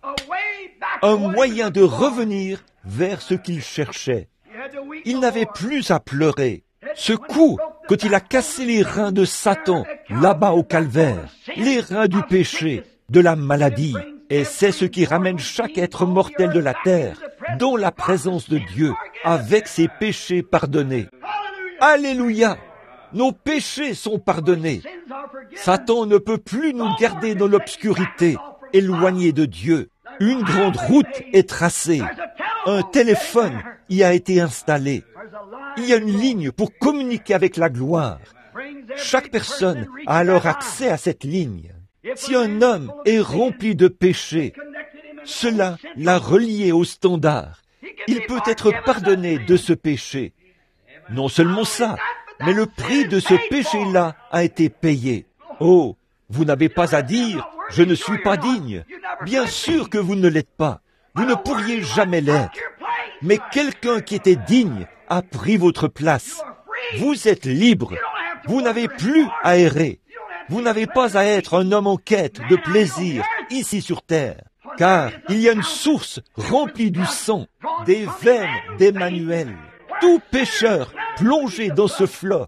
un moyen de revenir vers ce qu'il cherchait. Il n'avait plus à pleurer. Ce coup, quand il a cassé les reins de Satan, là-bas au calvaire, les reins du péché, de la maladie, et c'est ce qui ramène chaque être mortel de la terre dans la présence de Dieu, avec ses péchés pardonnés. Alléluia! Nos péchés sont pardonnés. Satan ne peut plus nous garder dans l'obscurité, éloignés de Dieu. Une grande route est tracée. Un téléphone y a été installé. Il y a une ligne pour communiquer avec la gloire. Chaque personne a alors accès à cette ligne. Si un homme est rempli de péché, cela l'a relié au standard. Il peut être pardonné de ce péché. Non seulement ça, mais le prix de ce péché-là a été payé. Oh, vous n'avez pas à dire « je ne suis pas digne ». Bien sûr que vous ne l'êtes pas. Vous ne pourriez jamais l'être. Mais quelqu'un qui était digne a pris votre place. Vous êtes libre. Vous n'avez plus à errer. Vous n'avez pas à être un homme en quête de plaisir ici sur terre. Car il y a une source remplie du sang, des veines d'Emmanuel. Tout pécheur plongé dans ce flot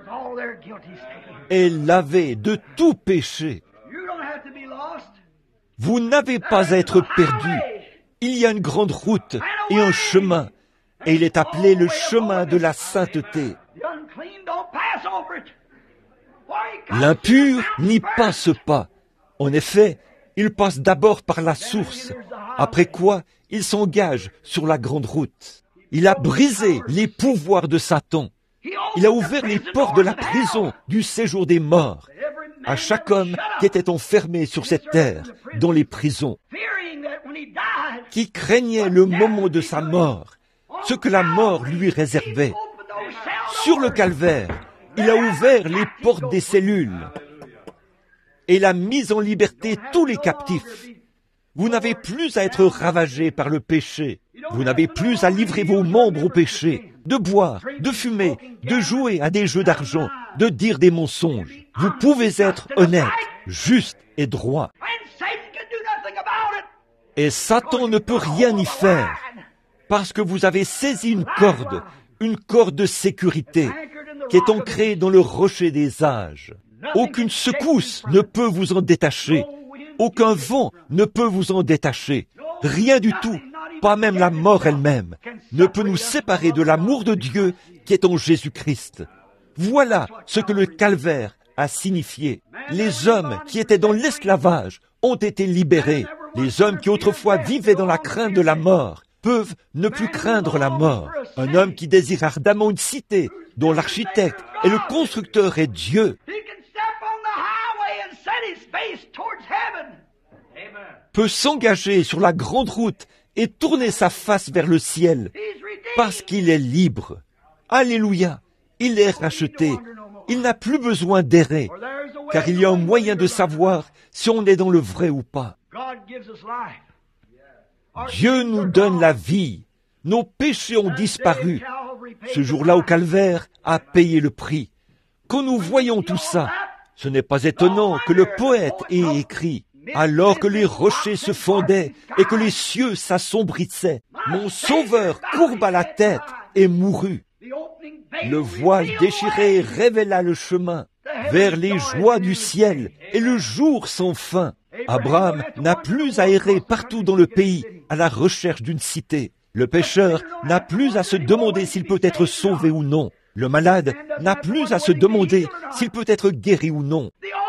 est lavé de tout péché. Vous n'avez pas à être perdu. Il y a une grande route et un chemin, et il est appelé le chemin de la sainteté. L'impur n'y passe pas. En effet, il passe d'abord par la source, après quoi il s'engage sur la grande route. Il a brisé les pouvoirs de Satan. Il a ouvert les portes de la prison du séjour des morts à chaque homme qui était enfermé sur cette terre, dans les prisons, qui craignait le moment de sa mort, ce que la mort lui réservait. Sur le calvaire, il a ouvert les portes des cellules et il a mis en liberté tous les captifs. Vous n'avez plus à être ravagé par le péché. Vous n'avez plus à livrer vos membres au péché, de boire, de fumer, de jouer à des jeux d'argent, de dire des mensonges. Vous pouvez être honnête, juste et droit. Et Satan ne peut rien y faire, parce que vous avez saisi une corde de sécurité, qui est ancrée dans le rocher des âges. Aucune secousse ne peut vous en détacher. Aucun vent ne peut vous en détacher. Rien du tout, pas même la mort elle-même, ne peut nous séparer de l'amour de Dieu qui est en Jésus-Christ. Voilà ce que le calvaire a signifié. Les hommes qui étaient dans l'esclavage ont été libérés. Les hommes qui autrefois vivaient dans la crainte de la mort peuvent ne plus craindre la mort. Un homme qui désire ardemment une cité dont l'architecte et le constructeur est Dieu peut s'engager sur la grande route et tourner sa face vers le ciel parce qu'il est libre. Alléluia! Il est racheté. Il n'a plus besoin d'errer, car il y a un moyen de savoir si on est dans le vrai ou pas. Dieu nous donne la vie. Nos péchés ont disparu. Ce jour-là, au calvaire, a payé le prix. Quand nous voyons tout ça, ce n'est pas étonnant que le poète ait écrit « Alors que les rochers se fondaient et que les cieux s'assombrissaient, mon Sauveur courba la tête et mourut. Le voile déchiré révéla le chemin vers les joies du ciel et le jour sans fin. Abraham n'a plus à errer partout dans le pays à la recherche d'une cité. Le pécheur n'a plus à se demander s'il peut être sauvé ou non. Le malade n'a plus à se demander s'il peut être guéri ou non.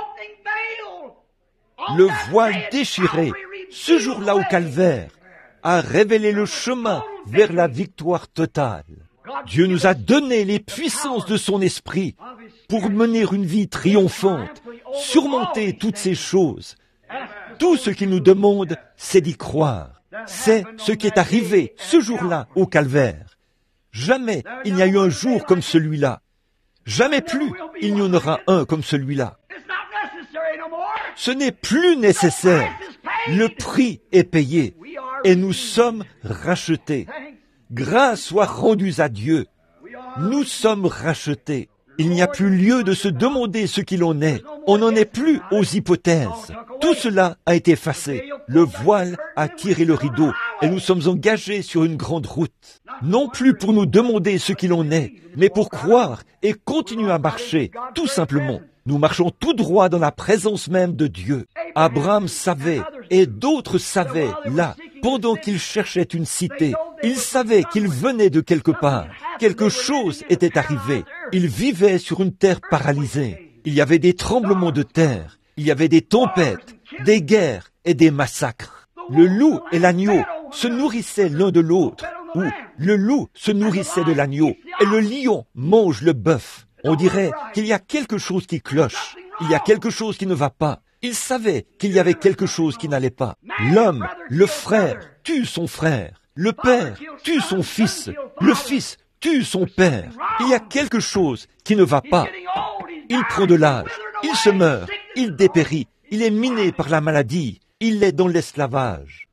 Le voile déchiré, ce jour-là au calvaire, a révélé le chemin vers la victoire totale. Dieu nous a donné les puissances de son esprit pour mener une vie triomphante, surmonter toutes ces choses. Tout ce qu'il nous demande, c'est d'y croire. C'est ce qui est arrivé ce jour-là au calvaire. Jamais il n'y a eu un jour comme celui-là. Jamais plus il n'y en aura un comme celui-là. Ce n'est plus nécessaire. Le prix est payé et nous sommes rachetés. Grâce soit rendue à Dieu. Nous sommes rachetés. Il n'y a plus lieu de se demander ce qu'il en est. On n'en est plus aux hypothèses. Tout cela a été effacé. Le voile a tiré le rideau et nous sommes engagés sur une grande route. Non plus pour nous demander ce qu'il en est, mais pour croire et continuer à marcher, tout simplement. Nous marchons tout droit dans la présence même de Dieu. Abraham savait, et d'autres savaient, là, pendant qu'ils cherchaient une cité. Ils savaient qu'ils venaient de quelque part. Quelque chose était arrivé. Ils vivaient sur une terre paralysée. Il y avait des tremblements de terre. Il y avait des tempêtes, des guerres et des massacres. Le loup et l'agneau se nourrissaient l'un de l'autre. Ou le loup se nourrissait de l'agneau et le lion mange le bœuf. On dirait qu'il y a quelque chose qui cloche. Il y a quelque chose qui ne va pas. Ils savaient qu'il y avait quelque chose qui n'allait pas. L'homme, le frère, tue son frère. Le père tue son fils. Le fils tue son père. Il y a quelque chose qui ne va pas. Il prend de l'âge. Il se meurt. Il dépérit. Il est miné par la maladie. Il est dans l'esclavage.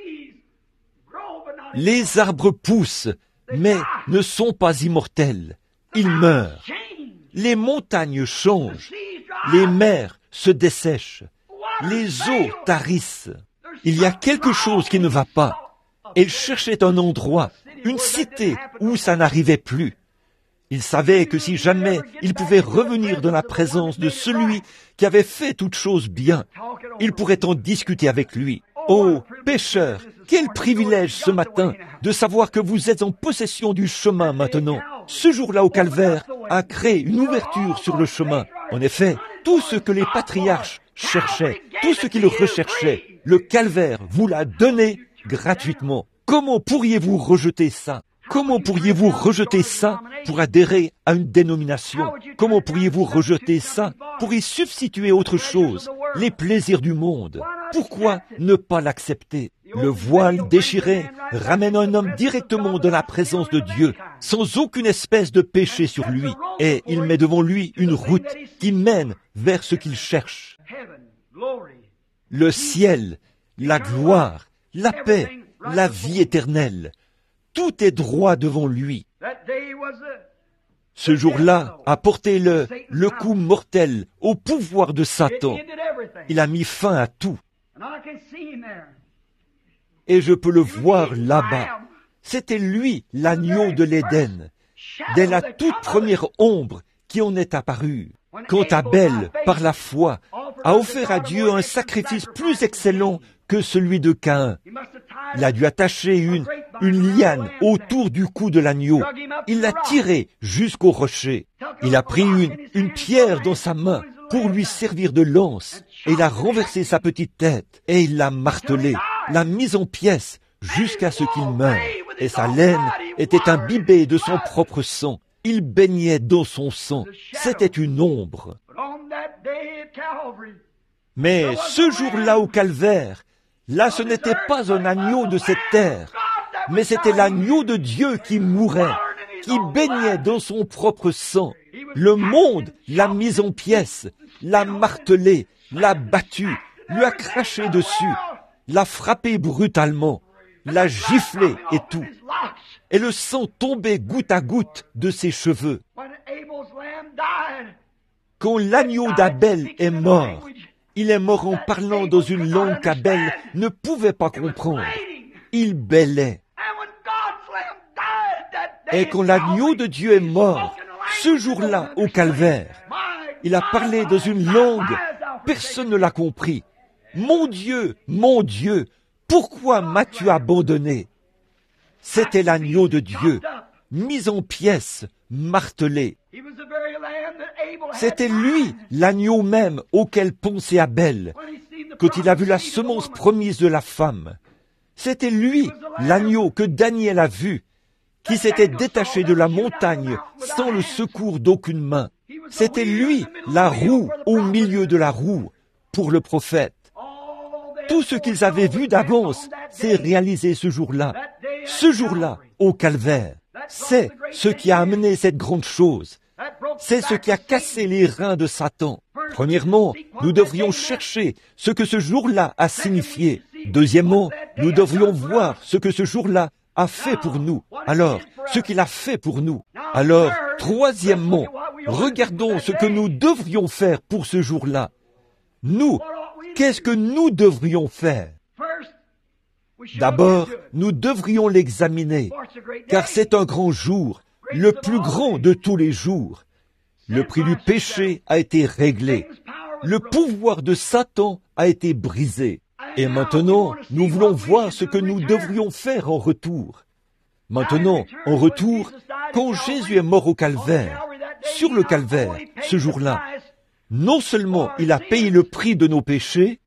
Les arbres poussent, mais ne sont pas immortels. Ils meurent. Les montagnes changent. Les mers se dessèchent. Les eaux tarissent. Il y a quelque chose qui ne va pas. Il cherchait un endroit, une cité où ça n'arrivait plus. Il savait que si jamais il pouvait revenir dans la présence de celui qui avait fait toutes choses bien, il pourrait en discuter avec lui. Oh, pécheur, quel privilège ce matin de savoir que vous êtes en possession du chemin maintenant. Ce jour-là au calvaire a créé une ouverture sur le chemin. En effet, tout ce que les patriarches cherchaient, tout ce qu'ils recherchaient, le calvaire vous l'a donné gratuitement. Comment pourriez-vous rejeter ça? Comment pourriez-vous rejeter ça pour adhérer à une dénomination? Comment pourriez-vous rejeter ça pour y substituer autre chose, les plaisirs du monde? Pourquoi ne pas l'accepter? Le voile déchiré ramène un homme directement dans la présence de Dieu, sans aucune espèce de péché sur lui, et il met devant lui une route qui mène vers ce qu'il cherche. Le ciel, la gloire, la paix, la vie éternelle. Tout est droit devant lui. Ce jour-là a porté le coup mortel au pouvoir de Satan. Il a mis fin à tout. Et je peux le voir là-bas. C'était lui, l'agneau de l'Éden, dès la toute première ombre qui en est apparue. Quand Abel, par la foi, a offert à Dieu un sacrifice plus excellent que celui de Caïn. Il a dû attacher une liane autour du cou de l'agneau. Il l'a tiré jusqu'au rocher. Il a pris une pierre dans sa main pour lui servir de lance, et il a renversé sa petite tête, et il l'a martelé, l'a mise en pièces jusqu'à ce qu'il meure. Et sa laine était imbibée de son propre sang. Il baignait dans son sang. C'était une ombre. Mais ce jour-là au calvaire, là ce n'était pas un agneau de cette terre, mais c'était l'agneau de Dieu qui mourait, qui baignait dans son propre sang. Le monde l'a mis en pièces, l'a martelé, l'a battu, lui a craché dessus, l'a frappé brutalement, l'a giflé et tout. Et le sang tombait goutte à goutte de ses cheveux. Quand l'agneau d'Abel est mort, il est mort en parlant dans une langue qu'Abel ne pouvait pas comprendre. Il bêlait. Et quand l'agneau de Dieu est mort, ce jour-là, au calvaire, il a parlé dans une langue, personne ne l'a compris. Mon Dieu, pourquoi m'as-tu abandonné? C'était l'agneau de Dieu, mis en pièces, martelé. C'était lui, l'agneau même, auquel pensait Abel, quand il a vu la semence promise de la femme. C'était lui, l'agneau que Daniel a vu, qui s'était détaché de la montagne sans le secours d'aucune main. C'était lui, la roue au milieu de la roue, pour le prophète. Tout ce qu'ils avaient vu d'avance s'est réalisé ce jour-là, au calvaire. C'est ce qui a amené cette grande chose. C'est ce qui a cassé les reins de Satan. Premièrement, nous devrions chercher ce que ce jour-là a signifié. Deuxièmement, nous devrions voir ce que ce jour-là a fait pour nous. Alors, ce qu'il a fait pour nous. Alors, troisièmement, regardons ce que nous devrions faire pour ce jour-là. Nous, qu'est-ce que nous devrions faire? D'abord, nous devrions l'examiner, car c'est un grand jour, le plus grand de tous les jours. Le prix du péché a été réglé. Le pouvoir de Satan a été brisé. Et maintenant, nous voulons voir ce que nous devrions faire en retour. Maintenant, en retour, quand Jésus est mort au calvaire, sur le calvaire, ce jour-là, non seulement il a payé le prix de nos péchés,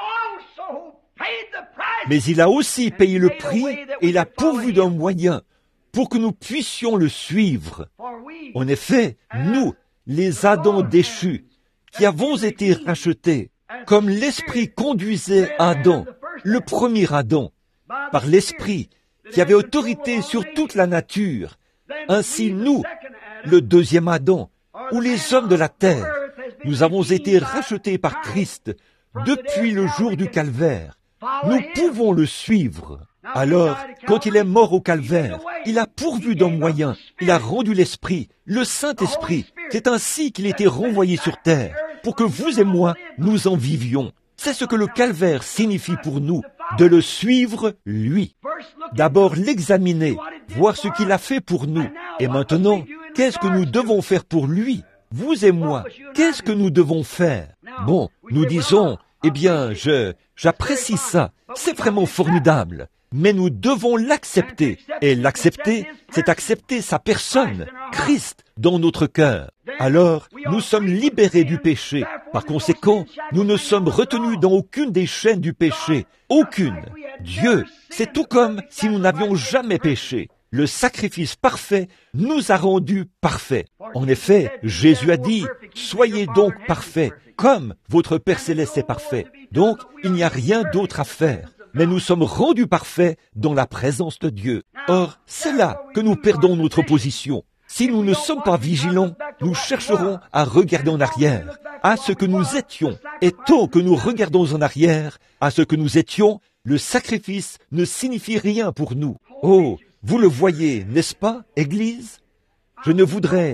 mais il a aussi payé le prix et il a pourvu d'un moyen pour que nous puissions le suivre. En effet, nous, les Adams déchus, qui avons été rachetés, comme l'Esprit conduisait Adam, le premier Adam, par l'Esprit qui avait autorité sur toute la nature, ainsi nous, le deuxième Adam, ou les hommes de la terre, nous avons été rachetés par Christ depuis le jour du calvaire. Nous pouvons le suivre. Alors, quand il est mort au calvaire, il a pourvu d'un moyen, il a rendu l'Esprit, le Saint-Esprit. C'est ainsi qu'il était renvoyé sur terre, pour que vous et moi, nous en vivions. C'est ce que le calvaire signifie pour nous, de le suivre, lui. D'abord l'examiner, voir ce qu'il a fait pour nous. Et maintenant, qu'est-ce que nous devons faire pour lui? Vous et moi, qu'est-ce que nous devons faire? Bon, nous disons, eh bien, j'apprécie ça, c'est vraiment formidable. Mais nous devons l'accepter. Et l'accepter, c'est accepter sa personne, Christ, dans notre cœur. Alors, nous sommes libérés du péché. Par conséquent, nous ne sommes retenus dans aucune des chaînes du péché. Aucune. Dieu, c'est tout comme si nous n'avions jamais péché. Le sacrifice parfait nous a rendus parfaits. En effet, Jésus a dit, « Soyez donc parfaits, comme votre Père Céleste est parfait. » Donc, il n'y a rien d'autre à faire. Mais nous sommes rendus parfaits dans la présence de Dieu. Or, c'est là que nous perdons notre position. Si nous ne sommes pas vigilants, nous chercherons à regarder en arrière, à ce que nous étions. Et tant que nous regardons en arrière, à ce que nous étions, le sacrifice ne signifie rien pour nous. Oh, vous le voyez, n'est-ce pas, Église? Je ne voudrais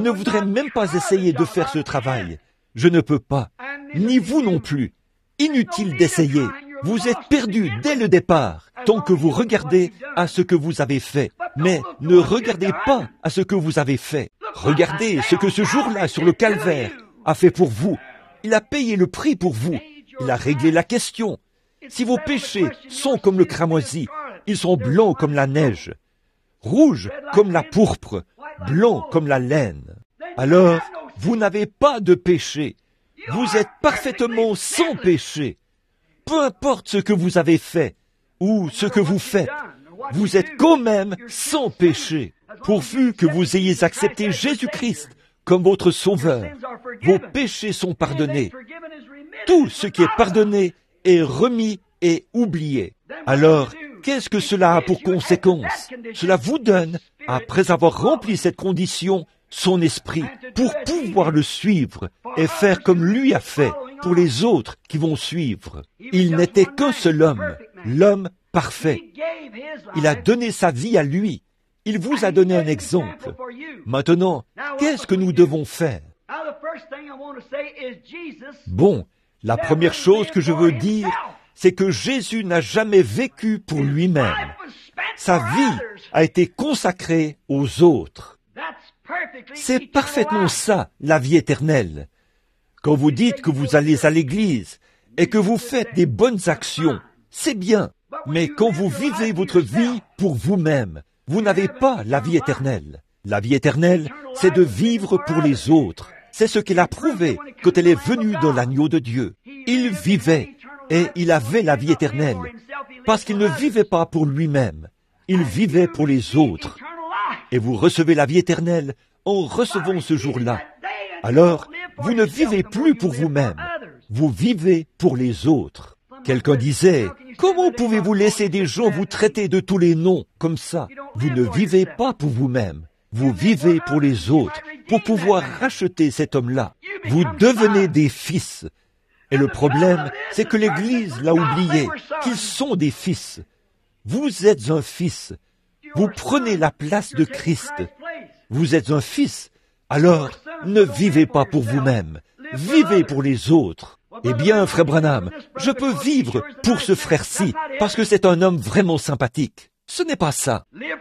même pas essayer de faire ce travail. Je ne peux pas. Ni vous non plus. Inutile d'essayer. Vous êtes perdus dès le départ, tant que vous regardez à ce que vous avez fait. Mais ne regardez pas à ce que vous avez fait. Regardez ce que ce jour-là sur le calvaire a fait pour vous. Il a payé le prix pour vous. Il a réglé la question. Si vos péchés sont comme le cramoisi, ils sont blancs comme la neige, rouges comme la pourpre, blancs comme la laine. Alors, vous n'avez pas de péché. Vous êtes parfaitement sans péché. Peu importe ce que vous avez fait ou ce que vous faites, vous êtes quand même sans péché. Pourvu que vous ayez accepté Jésus-Christ comme votre sauveur, vos péchés sont pardonnés. Tout ce qui est pardonné est remis et oublié. Alors, qu'est-ce que cela a pour conséquence? Cela vous donne, après avoir rempli cette condition, son esprit pour pouvoir le suivre et faire comme lui a fait pour les autres qui vont suivre. Il n'était qu'un seul homme, l'homme parfait. Il a donné sa vie à lui. Il vous a donné un exemple. Maintenant, qu'est-ce que nous devons faire? Bon, la première chose que je veux dire, c'est que Jésus n'a jamais vécu pour lui-même. Sa vie a été consacrée aux autres. C'est parfaitement ça, la vie éternelle. Quand vous dites que vous allez à l'église et que vous faites des bonnes actions, c'est bien. Mais quand vous vivez votre vie pour vous-même, vous n'avez pas la vie éternelle. La vie éternelle, c'est de vivre pour les autres. C'est ce qu'elle a prouvé quand elle est venue dans l'agneau de Dieu. Il vivait et il avait la vie éternelle parce qu'il ne vivait pas pour lui-même. Il vivait pour les autres. Et vous recevez la vie éternelle en recevant ce jour-là. Alors, vous ne vivez plus pour vous-même. Vous vivez pour les autres. Quelqu'un disait, « Comment pouvez-vous laisser des gens vous traiter de tous les noms comme ça? Vous ne vivez pas pour vous-même. Vous vivez pour les autres, pour pouvoir racheter cet homme-là. Vous devenez des fils. » Et le problème, c'est que l'Église l'a oublié, qu'ils sont des fils. Vous êtes un fils. Vous prenez la place de Christ. Vous êtes un fils. Alors, ne vivez pas pour vous-même. Vivez pour les autres. Eh bien, frère Branham, je peux vivre pour ce frère-ci, parce que c'est un homme vraiment sympathique. Ce n'est pas ça.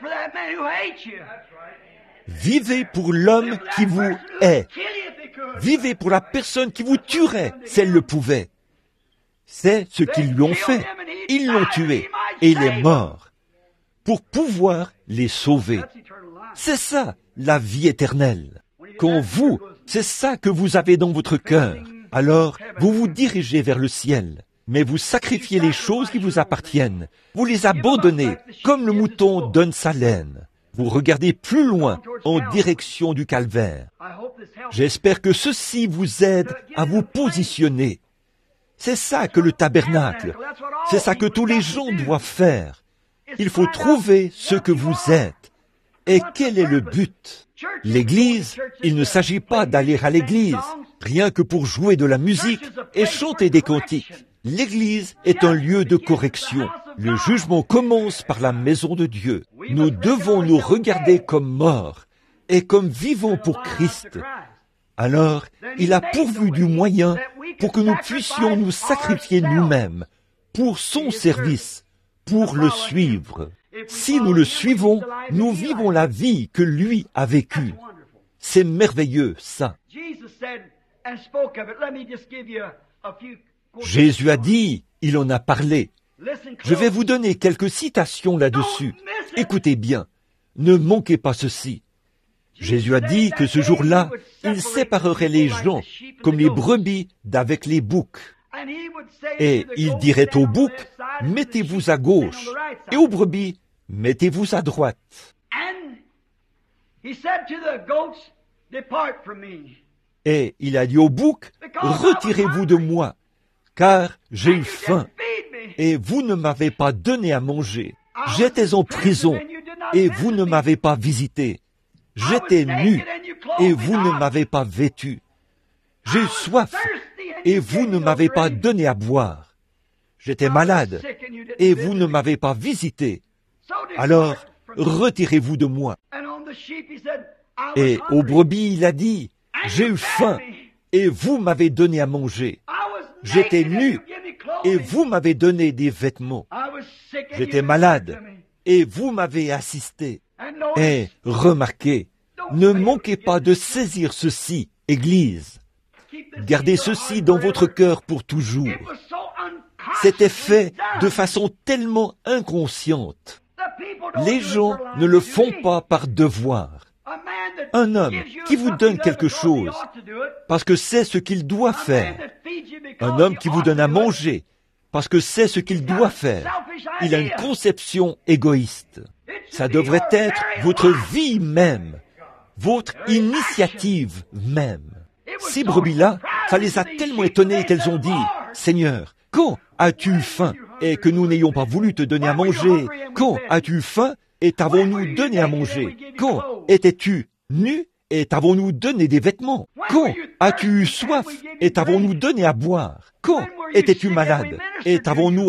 Vivez pour l'homme qui vous hait. Vivez pour la personne qui vous tuerait, si elle le pouvait. C'est ce qu'ils lui ont fait. Ils l'ont tué, et il est mort, pour pouvoir les sauver. C'est ça, la vie éternelle. Quand vous, c'est ça que vous avez dans votre cœur, alors vous vous dirigez vers le ciel. Mais vous sacrifiez les choses qui vous appartiennent. Vous les abandonnez, comme le mouton donne sa laine. Vous regardez plus loin, en direction du calvaire. J'espère que ceci vous aide à vous positionner. C'est ça que le tabernacle, c'est ça que tous les gens doivent faire. Il faut trouver ce que vous êtes. Et quel est le but? L'Église, il ne s'agit pas d'aller à l'Église, rien que pour jouer de la musique et chanter des cantiques. L'Église est un lieu de correction. Le jugement commence par la maison de Dieu. Nous devons nous regarder comme morts et comme vivants pour Christ. Alors, il a pourvu du moyen pour que nous puissions nous sacrifier nous-mêmes pour son service, pour le suivre. Si nous le suivons, nous vivons la vie que lui a vécue. C'est merveilleux, ça. Jésus a dit, il en a parlé. Je vais vous donner quelques citations là-dessus. Écoutez bien, ne manquez pas ceci. Jésus a dit que ce jour-là, il séparerait les gens comme les brebis d'avec les boucs. Et il dirait aux boucs, mettez-vous à gauche, et aux brebis, mettez-vous à droite. Et il a dit aux boucs, retirez-vous de moi, car j'ai eu faim, et vous ne m'avez pas donné à manger. J'étais en prison, et vous ne m'avez pas visité. J'étais nu, et vous ne m'avez pas vêtu. J'ai eu soif, et vous ne m'avez pas donné à boire. J'étais malade, et vous ne m'avez pas visité. Alors, retirez-vous de moi. Et aux brebis, il a dit, j'ai eu faim, et vous m'avez donné à manger. J'étais nu, et vous m'avez donné des vêtements. J'étais malade, et vous m'avez assisté. Et remarquez, ne manquez pas de saisir ceci, Église. Gardez ceci dans votre cœur pour toujours. C'était fait de façon tellement inconsciente. Les gens ne le font pas par devoir. Un homme qui vous donne quelque chose parce que c'est ce qu'il doit faire. Un homme qui vous donne à manger parce que c'est ce qu'il doit faire. Il a une conception égoïste. Ça devrait être votre vie même, votre initiative même. Ces brebis-là, ça les a tellement étonnées qu'elles ont dit, « Seigneur, quand as-tu eu faim et que nous n'ayons pas voulu te donner à manger? Quand as-tu eu faim et t'avons-nous donné à manger? Quand étais-tu nu et t'avons-nous donné des vêtements? Quand as-tu eu soif et t'avons-nous donné à boire? Quand étais-tu malade et t'avons-nous assisté? »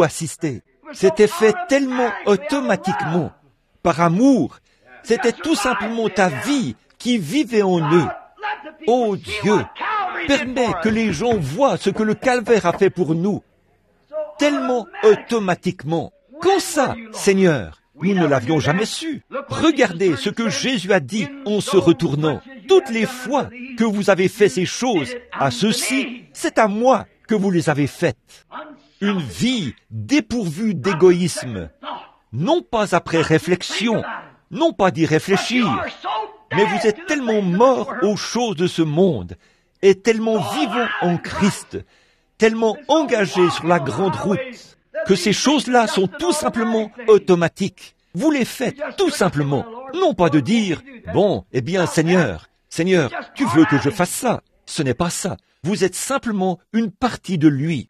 C'était fait tellement automatiquement, par amour. C'était tout simplement ta vie qui vivait en eux. Oh Dieu, permets que les gens voient ce que le calvaire a fait pour nous. Tellement automatiquement. Quand ça, Seigneur? Nous ne l'avions jamais su. Regardez ce que Jésus a dit en se retournant. Toutes les fois que vous avez fait ces choses à ceux-ci, c'est à moi que vous les avez faites. Une vie dépourvue d'égoïsme. Non pas après réflexion, non pas d'y réfléchir, mais vous êtes tellement morts aux choses de ce monde et tellement vivants en Christ, tellement engagés sur la grande route, que ces choses-là sont tout simplement automatiques. Vous les faites tout simplement, non pas de dire « Bon, eh bien Seigneur, tu veux que je fasse ça ?» Ce n'est pas ça. Vous êtes simplement une partie de lui.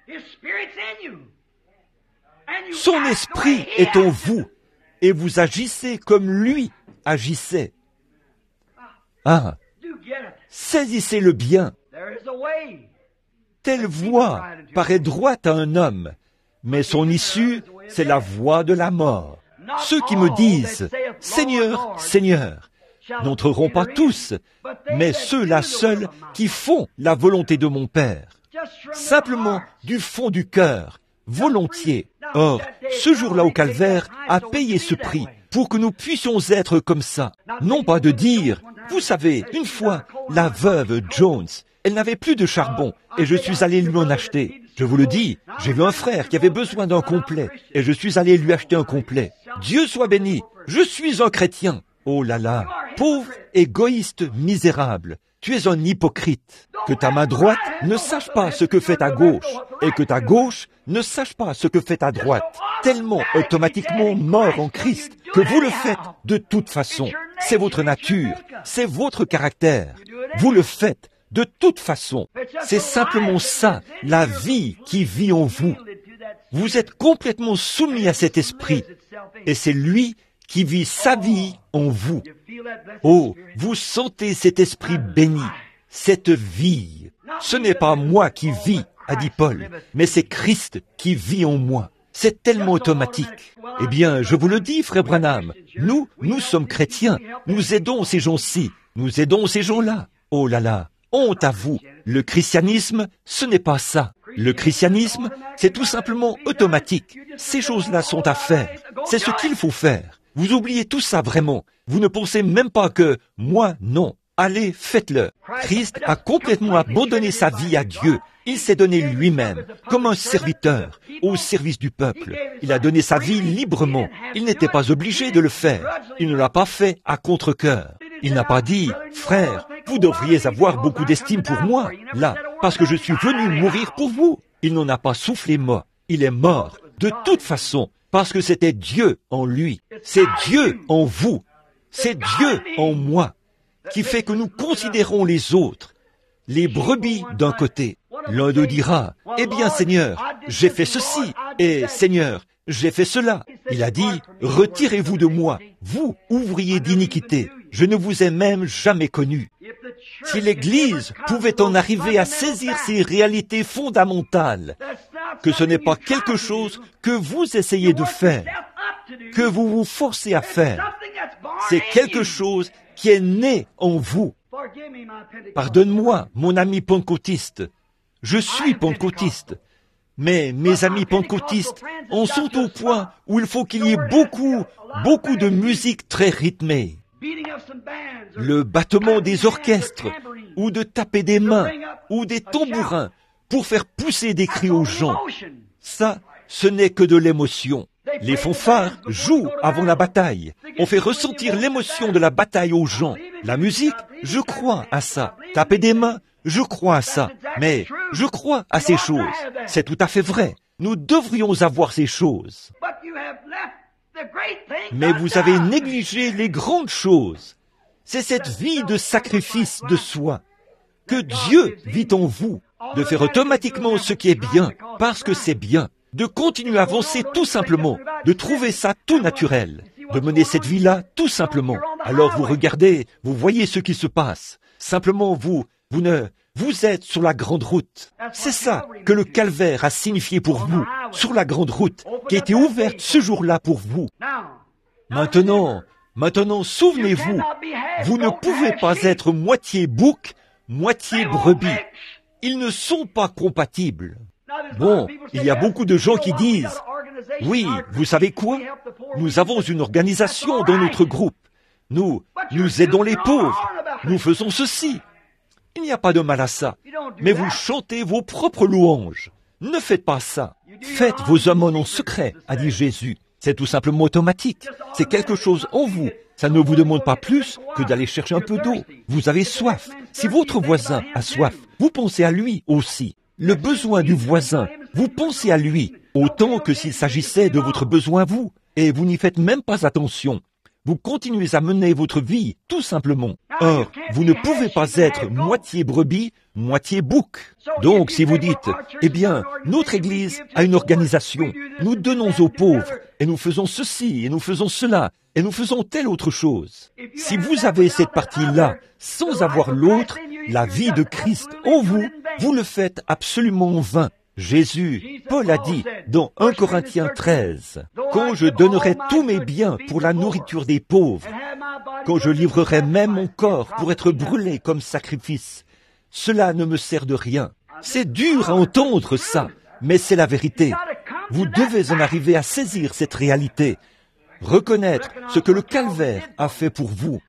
Son esprit est en vous et vous agissez comme lui agissait. Ah, saisissez-le bien. Telle voie paraît droite à un homme, mais son issue, c'est la voie de la mort. Ceux qui me disent « Seigneur, Seigneur », n'entreront pas tous, mais ceux-là seuls qui font la volonté de mon Père. Simplement du fond du cœur, volontiers. Or, ce jour-là au calvaire a payé ce prix pour que nous puissions être comme ça. Non pas de dire, vous savez, une fois, la veuve Jones, elle n'avait plus de charbon et je suis allé lui en acheter. Je vous le dis, j'ai vu un frère qui avait besoin d'un complet et je suis allé lui acheter un complet. Dieu soit béni, je suis un chrétien. Oh là là, pauvre, égoïste, misérable, tu es un hypocrite. Que ta main droite ne sache pas ce que fait ta gauche, et que ta gauche ne sache pas ce que fait ta droite. Tellement automatiquement mort en Christ, que vous le faites de toute façon. C'est votre nature, c'est votre caractère. Vous le faites de toute façon. C'est simplement ça, la vie qui vit en vous. Vous êtes complètement soumis à cet esprit, et c'est lui qui vit sa vie en vous. Oh, vous sentez cet esprit béni, cette vie. Ce n'est pas moi qui vis, a dit Paul, mais c'est Christ qui vit en moi. C'est tellement automatique. Eh bien, je vous le dis, frère Branham, nous sommes chrétiens. Nous aidons ces gens-ci. Nous aidons ces gens-là. Oh là là, honte à vous. Le christianisme, ce n'est pas ça. Le christianisme, c'est tout simplement automatique. Ces choses-là sont à faire. C'est ce qu'il faut faire. Vous oubliez tout ça vraiment. Vous ne pensez même pas que « moi, non ». Allez, faites-le. Christ a complètement abandonné sa vie à Dieu. Il s'est donné lui-même, comme un serviteur, au service du peuple. Il a donné sa vie librement. Il n'était pas obligé de le faire. Il ne l'a pas fait à contre-cœur. Il n'a pas dit « Frère, vous devriez avoir beaucoup d'estime pour moi, là, parce que je suis venu mourir pour vous. » Il n'en a pas soufflé mot. Il est mort, de toute façon, parce que c'était Dieu en lui. C'est Dieu en vous. C'est Dieu en moi, qui fait que nous considérons les autres, les brebis d'un côté. L'un d'eux dira, « Eh bien, Seigneur, j'ai fait ceci, et Seigneur, j'ai fait cela. » Il a dit, « Retirez-vous de moi, vous, ouvriers d'iniquité. Je ne vous ai même jamais connu. » Si l'Église pouvait en arriver à saisir ces réalités fondamentales, que ce n'est pas quelque chose que vous essayez de faire, que vous vous forcez à faire, c'est quelque chose qui est né en vous. Pardonne-moi, mon ami pentecôtiste. Je suis pentecôtiste. Mais mes amis pentecôtistes en sont au point où il faut qu'il y ait beaucoup de musique très rythmée. Le battement des orchestres, ou de taper des mains, ou des tambourins, pour faire pousser des cris aux gens. Ça, ce n'est que de l'émotion. Les fanfares jouent avant la bataille. On fait ressentir l'émotion de la bataille aux gens. La musique, je crois à ça. Taper des mains, je crois à ça. Mais je crois à ces choses. C'est tout à fait vrai. Nous devrions avoir ces choses. Mais vous avez négligé les grandes choses. C'est cette vie de sacrifice de soi que Dieu vit en vous, de faire automatiquement ce qui est bien, parce que c'est bien, de continuer à avancer tout simplement, de trouver ça tout naturel, de mener cette vie-là tout simplement. Alors vous regardez, vous voyez ce qui se passe. Simplement vous Vous êtes sur la grande route. C'est ça que le calvaire a signifié pour vous, sur la grande route qui a été ouverte ce jour-là pour vous. Maintenant, souvenez-vous, vous ne pouvez pas être moitié bouc, moitié brebis. Ils ne sont pas compatibles. Bon, il y a beaucoup de gens qui disent, oui, vous savez quoi? Nous avons une organisation dans notre groupe. Nous aidons les pauvres. Nous faisons ceci. Il n'y a pas de mal à ça. Mais vous chantez vos propres louanges. Ne faites pas ça. Faites vos aumônes en secret, a dit Jésus. C'est tout simplement automatique. C'est quelque chose en vous. Ça ne vous demande pas plus que d'aller chercher un peu d'eau. Vous avez soif. Si votre voisin a soif, vous pensez à lui aussi. Le besoin du voisin, vous pensez à lui, autant que s'il s'agissait de votre besoin à vous. Et vous n'y faites même pas attention. Vous continuez à mener votre vie, tout simplement. Or, vous ne pouvez pas être moitié brebis, moitié bouc. Donc, si vous dites, eh bien, notre Église a une organisation, nous donnons aux pauvres, et nous faisons ceci, et nous faisons cela, et nous faisons telle autre chose. Si vous avez cette partie-là, sans avoir l'autre, la vie de Christ en vous, vous le faites absolument en vain. Jésus, Paul a dit dans 1 Corinthiens 13, « Quand je donnerai tous mes biens pour la nourriture des pauvres, quand je livrerai même mon corps pour être brûlé comme sacrifice, cela ne me sert de rien. » C'est dur à entendre ça, mais c'est la vérité. Vous devez en arriver à saisir cette réalité, reconnaître ce que le calvaire a fait pour vous.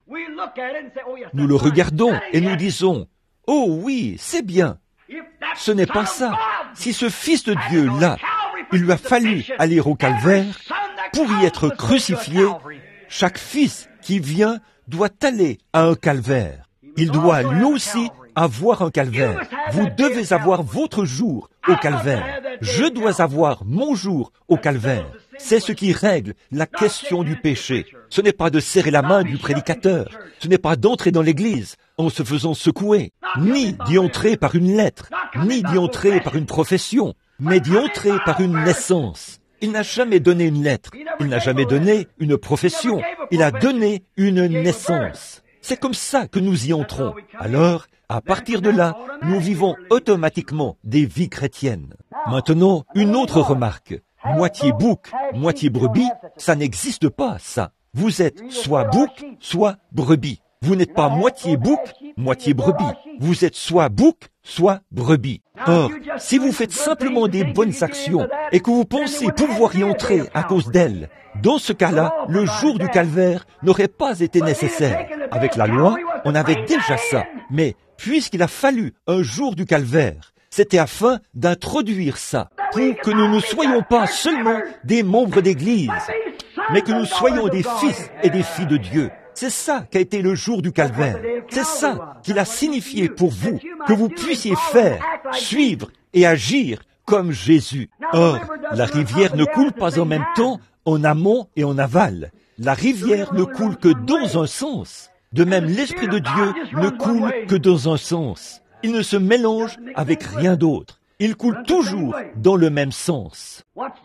Nous le regardons et nous disons, « Oh oui, c'est bien. » Ce n'est pas ça. Si ce Fils de Dieu-là, il lui a fallu aller au calvaire pour y être crucifié, chaque fils qui vient doit aller à un calvaire. Il doit lui aussi avoir un calvaire. Vous devez avoir votre jour au calvaire. Je dois avoir mon jour au calvaire. C'est ce qui règle la question du péché. Ce n'est pas de serrer la main du prédicateur. Ce n'est pas d'entrer dans l'église en se faisant secouer, ni d'y entrer par une lettre, ni d'y entrer par une profession, mais d'y entrer par une naissance. Il n'a jamais donné une lettre, il n'a jamais donné une profession, il a donné une naissance. C'est comme ça que nous y entrons. Alors, à partir de là, nous vivons automatiquement des vies chrétiennes. Maintenant, une autre remarque. Moitié bouc, moitié brebis, ça n'existe pas, ça. Vous êtes soit bouc, soit brebis. Vous n'êtes pas moitié bouc, moitié brebis. Vous êtes soit bouc, soit brebis. Or, si vous faites simplement des bonnes actions et que vous pensez pouvoir y entrer à cause d'elles, dans ce cas-là, le jour du calvaire n'aurait pas été nécessaire. Avec la loi, on avait déjà ça. Mais puisqu'il a fallu un jour du calvaire, c'était afin d'introduire ça, pour que nous ne soyons pas seulement des membres d'Église, mais que nous soyons des fils et des filles de Dieu. C'est ça qu'a été le jour du calvaire. C'est ça qu'il a signifié pour vous, que vous puissiez faire, suivre et agir comme Jésus. Or, la rivière ne coule pas en même temps en amont et en aval. La rivière ne coule que dans un sens. De même, l'Esprit de Dieu ne coule que dans un sens. Il ne se mélange avec rien d'autre. Il coule toujours dans le même sens.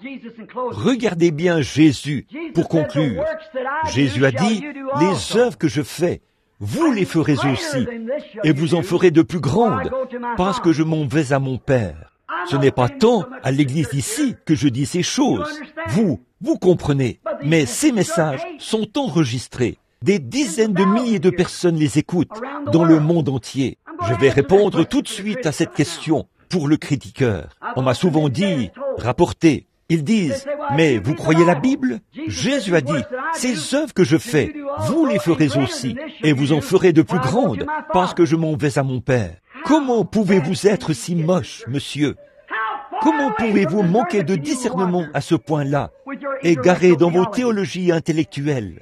Regardez bien Jésus pour conclure. Jésus a dit, « Les œuvres que je fais, vous les ferez aussi, et vous en ferez de plus grandes, parce que je m'en vais à mon Père. » Ce n'est pas tant à l'Église d'ici que je dis ces choses. Vous comprenez, mais ces messages sont enregistrés. Des dizaines de milliers de personnes les écoutent dans le monde entier. Je vais répondre tout de suite à cette question pour le critiqueur. On m'a souvent dit, rapportez. Ils disent, mais vous croyez la Bible? Jésus a dit, ces œuvres que je fais, vous les ferez aussi, et vous en ferez de plus grandes, parce que je m'en vais à mon Père. Comment pouvez-vous être si moche, monsieur? Comment pouvez-vous manquer de discernement à ce point-là, égaré dans vos théologies intellectuelles?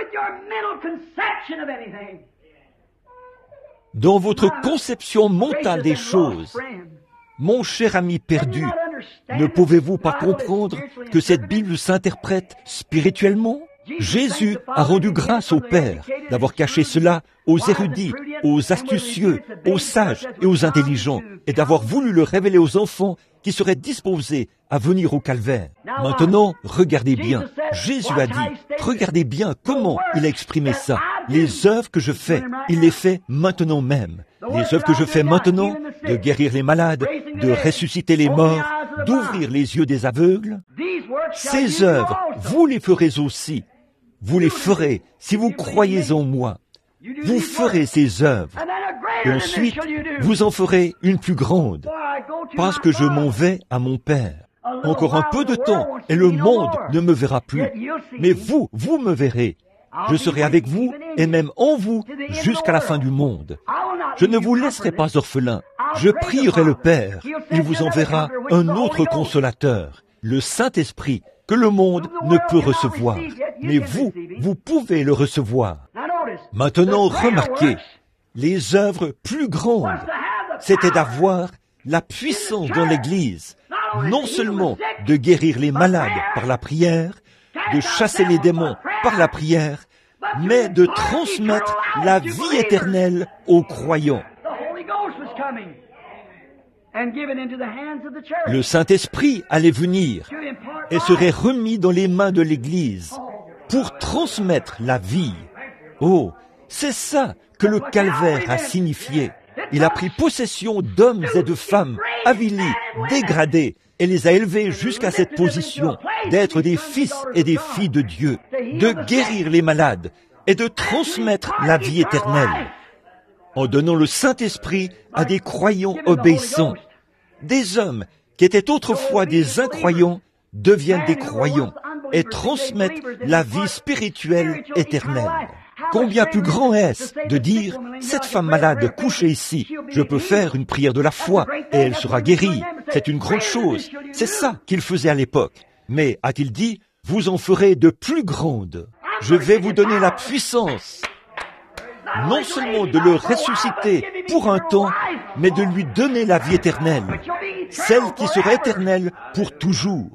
Dans votre conception mentale des choses, mon cher ami perdu, ne pouvez-vous pas comprendre que cette Bible s'interprète spirituellement? Jésus a rendu grâce au Père d'avoir caché cela aux érudits, aux astucieux, aux sages et aux intelligents, et d'avoir voulu le révéler aux enfants qui seraient disposés à venir au calvaire. Maintenant, regardez bien. Jésus a dit, regardez bien comment il a exprimé ça. Les œuvres que je fais, il les fait maintenant même. Les œuvres que je fais maintenant, de guérir les malades, de ressusciter les morts, d'ouvrir les yeux des aveugles, ces œuvres, vous les ferez aussi. Vous les ferez si vous croyez en moi. Vous ferez ces œuvres. Et ensuite, vous en ferez une plus grande, parce que je m'en vais à mon Père. Encore un peu de temps, et le monde ne me verra plus. Mais vous me verrez. Je serai avec vous, et même en vous, jusqu'à la fin du monde. Je ne vous laisserai pas orphelins. Je prierai le Père. Il vous enverra un autre consolateur, le Saint-Esprit, que le monde ne peut recevoir. Mais vous pouvez le recevoir. Maintenant, remarquez, les œuvres plus grandes, c'était d'avoir la puissance dans l'Église, non seulement de guérir les malades par la prière, de chasser les démons par la prière, mais de transmettre la vie éternelle aux croyants. Le Saint-Esprit allait venir et serait remis dans les mains de l'Église pour transmettre la vie. Oh, c'est ça que le calvaire a signifié. Il a pris possession d'hommes et de femmes avilis, dégradés, et les a élevés jusqu'à cette position d'être des fils et des filles de Dieu, de guérir les malades et de transmettre la vie éternelle, en donnant le Saint-Esprit à des croyants obéissants. Des hommes qui étaient autrefois des incroyants deviennent des croyants et transmettent la vie spirituelle éternelle. Combien plus grand est-ce de dire, cette femme malade couchée ici, je peux faire une prière de la foi et elle sera guérie. C'est une grande chose. C'est ça qu'il faisait à l'époque. Mais, a-t-il dit, vous en ferez de plus grandes. Je vais vous donner la puissance, non seulement de le ressusciter pour un temps, mais de lui donner la vie éternelle, celle qui sera éternelle pour toujours.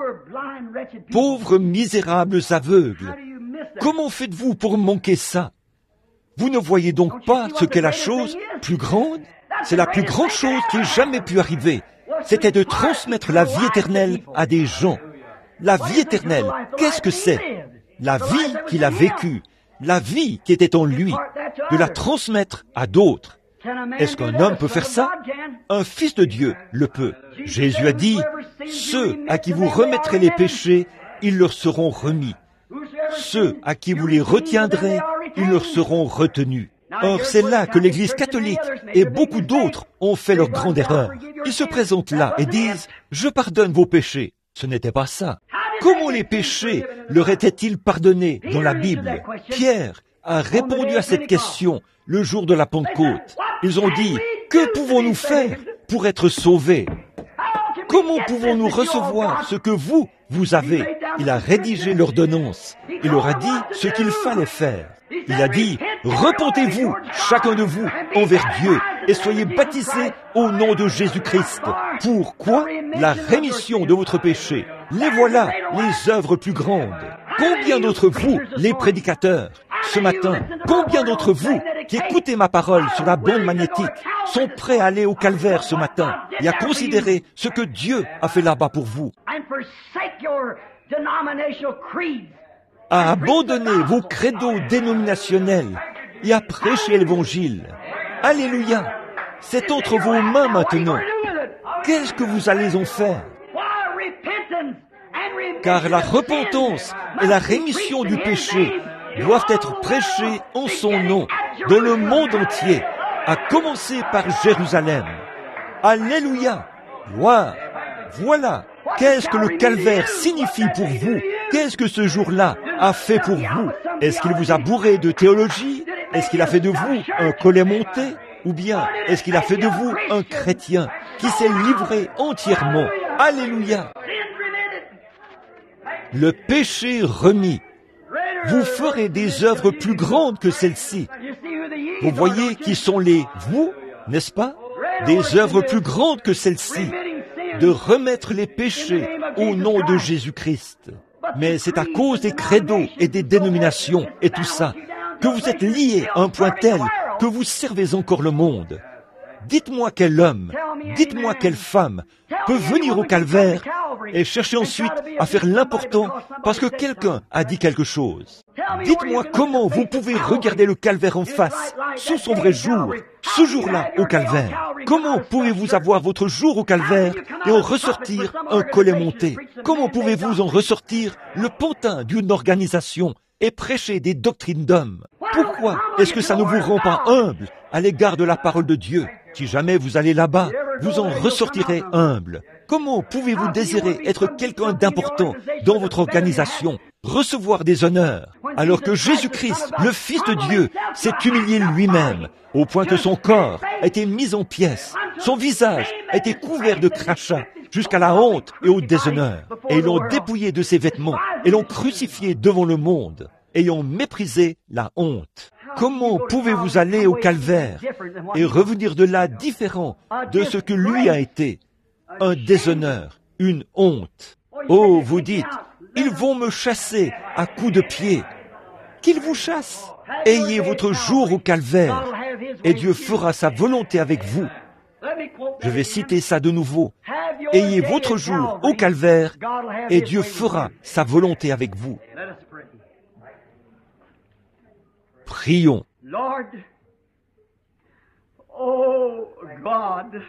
Pauvres misérables aveugles, comment faites-vous pour manquer ça? Vous ne voyez donc pas ce qu'est la chose plus grande? C'est la plus grande chose qui ait jamais pu arriver. C'était de transmettre la vie éternelle à des gens. La vie éternelle, qu'est-ce que c'est? La vie qu'il a vécue, la vie qui était en lui, de la transmettre à d'autres. Est-ce qu'un homme peut faire ça? Un fils de Dieu le peut. Jésus a dit, ceux à qui vous remettrez les péchés, ils leur seront remis. Ceux à qui vous les retiendrez, ils leur seront retenus. Or, c'est là que l'Église catholique et beaucoup d'autres ont fait leur grande erreur. Ils se présentent là et disent, je pardonne vos péchés. Ce n'était pas ça. Comment les péchés leur étaient-ils pardonnés dans la Bible? Pierre a répondu à cette question le jour de la Pentecôte. Ils ont dit, que pouvons-nous faire pour être sauvés? Comment pouvons-nous recevoir ce que vous avez? Il a rédigé l'ordonnance. Il leur a dit ce qu'il fallait faire. Il a dit, repentez-vous, chacun de vous, envers Dieu, et soyez baptisés au nom de Jésus-Christ. Pourquoi? La rémission de votre péché. Les voilà, les œuvres plus grandes. Combien d'entre vous, les prédicateurs, ce matin, combien d'entre vous qui écoutez ma parole sur la bande magnétique sont prêts à aller au calvaire ce matin et à considérer ce que Dieu a fait là-bas pour vous, à abandonner vos credos dénominationnels et à prêcher l'Évangile? Alléluia! C'est entre vos mains maintenant. Qu'est-ce que vous allez en faire? Car la repentance et la rémission du péché doivent être prêchées en son nom dans le monde entier, à commencer par Jérusalem. Alléluia! Gloire! Voilà! Qu'est-ce que le calvaire signifie pour vous? Qu'est-ce que ce jour-là a fait pour vous? Est-ce qu'il vous a bourré de théologie? Est-ce qu'il a fait de vous un collet monté? Ou bien est-ce qu'il a fait de vous un chrétien qui s'est livré entièrement? Alléluia! Le péché remis. Vous ferez des œuvres plus grandes que celles-ci. Vous voyez qui sont les vous, n'est-ce pas? Des œuvres plus grandes que celles-ci. De remettre les péchés au nom de Jésus-Christ. Mais c'est à cause des credos et des dénominations et tout ça que vous êtes liés à un point tel que vous servez encore le monde. Dites-moi quel homme, dites-moi quelle femme peut venir au calvaire et chercher ensuite à faire l'important parce que quelqu'un a dit quelque chose. Dites-moi comment vous pouvez regarder le calvaire en face, sous son vrai jour, ce jour-là au calvaire. Comment pouvez-vous avoir votre jour au calvaire et en ressortir un collet monté? Comment pouvez-vous en ressortir le pantin d'une organisation et prêcher des doctrines d'hommes? Pourquoi est-ce que ça ne vous rend pas humble à l'égard de la parole de Dieu? Si jamais vous allez là-bas, vous en ressortirez humble. Comment pouvez-vous désirer être quelqu'un d'important dans votre organisation, recevoir des honneurs, alors que Jésus-Christ, le Fils de Dieu, s'est humilié lui-même, au point que son corps a été mis en pièces, son visage a été couvert de crachats, jusqu'à la honte et au déshonneur, et ils l'ont dépouillé de ses vêtements, et l'ont crucifié devant le monde, ayant méprisé la honte. Comment pouvez-vous aller au calvaire et revenir de là différent de ce que lui a été? Un déshonneur, une honte. Oh, vous dites, ils vont me chasser à coups de pied. Qu'ils vous chassent. Ayez votre jour au calvaire et Dieu fera sa volonté avec vous. Je vais citer ça de nouveau. Ayez votre jour au calvaire et Dieu fera sa volonté avec vous. Prions. Lord, oh God,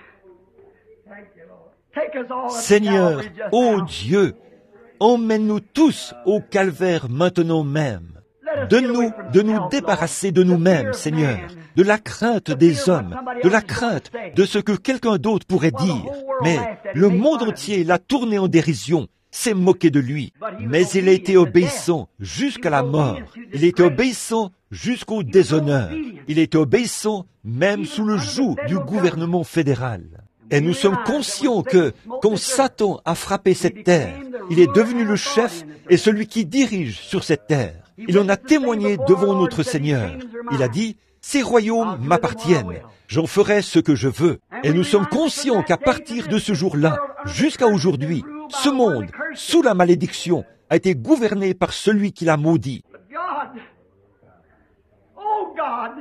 take us all up to Seigneur, Calvary just ô now. Dieu, emmène-nous tous au calvaire maintenant même. Donne-nous de nous débarrasser de nous-mêmes, Seigneur, de la crainte des hommes, de la crainte de ce que quelqu'un d'autre pourrait dire. Mais le monde entier l'a tourné en dérision, s'est moqué de lui. Mais il a été obéissant jusqu'à la mort. Il était obéissant jusqu'au déshonneur. Il était obéissant même sous le joug du gouvernement fédéral. Et nous sommes conscients que, quand Satan a frappé cette terre, il est devenu le chef et celui qui dirige sur cette terre. Il en a témoigné devant notre Seigneur. Il a dit, « Ces royaumes m'appartiennent, j'en ferai ce que je veux. » Et nous sommes conscients qu'à partir de ce jour-là, jusqu'à aujourd'hui, ce monde, sous la malédiction, a été gouverné par celui qui l'a maudit. God, oh God,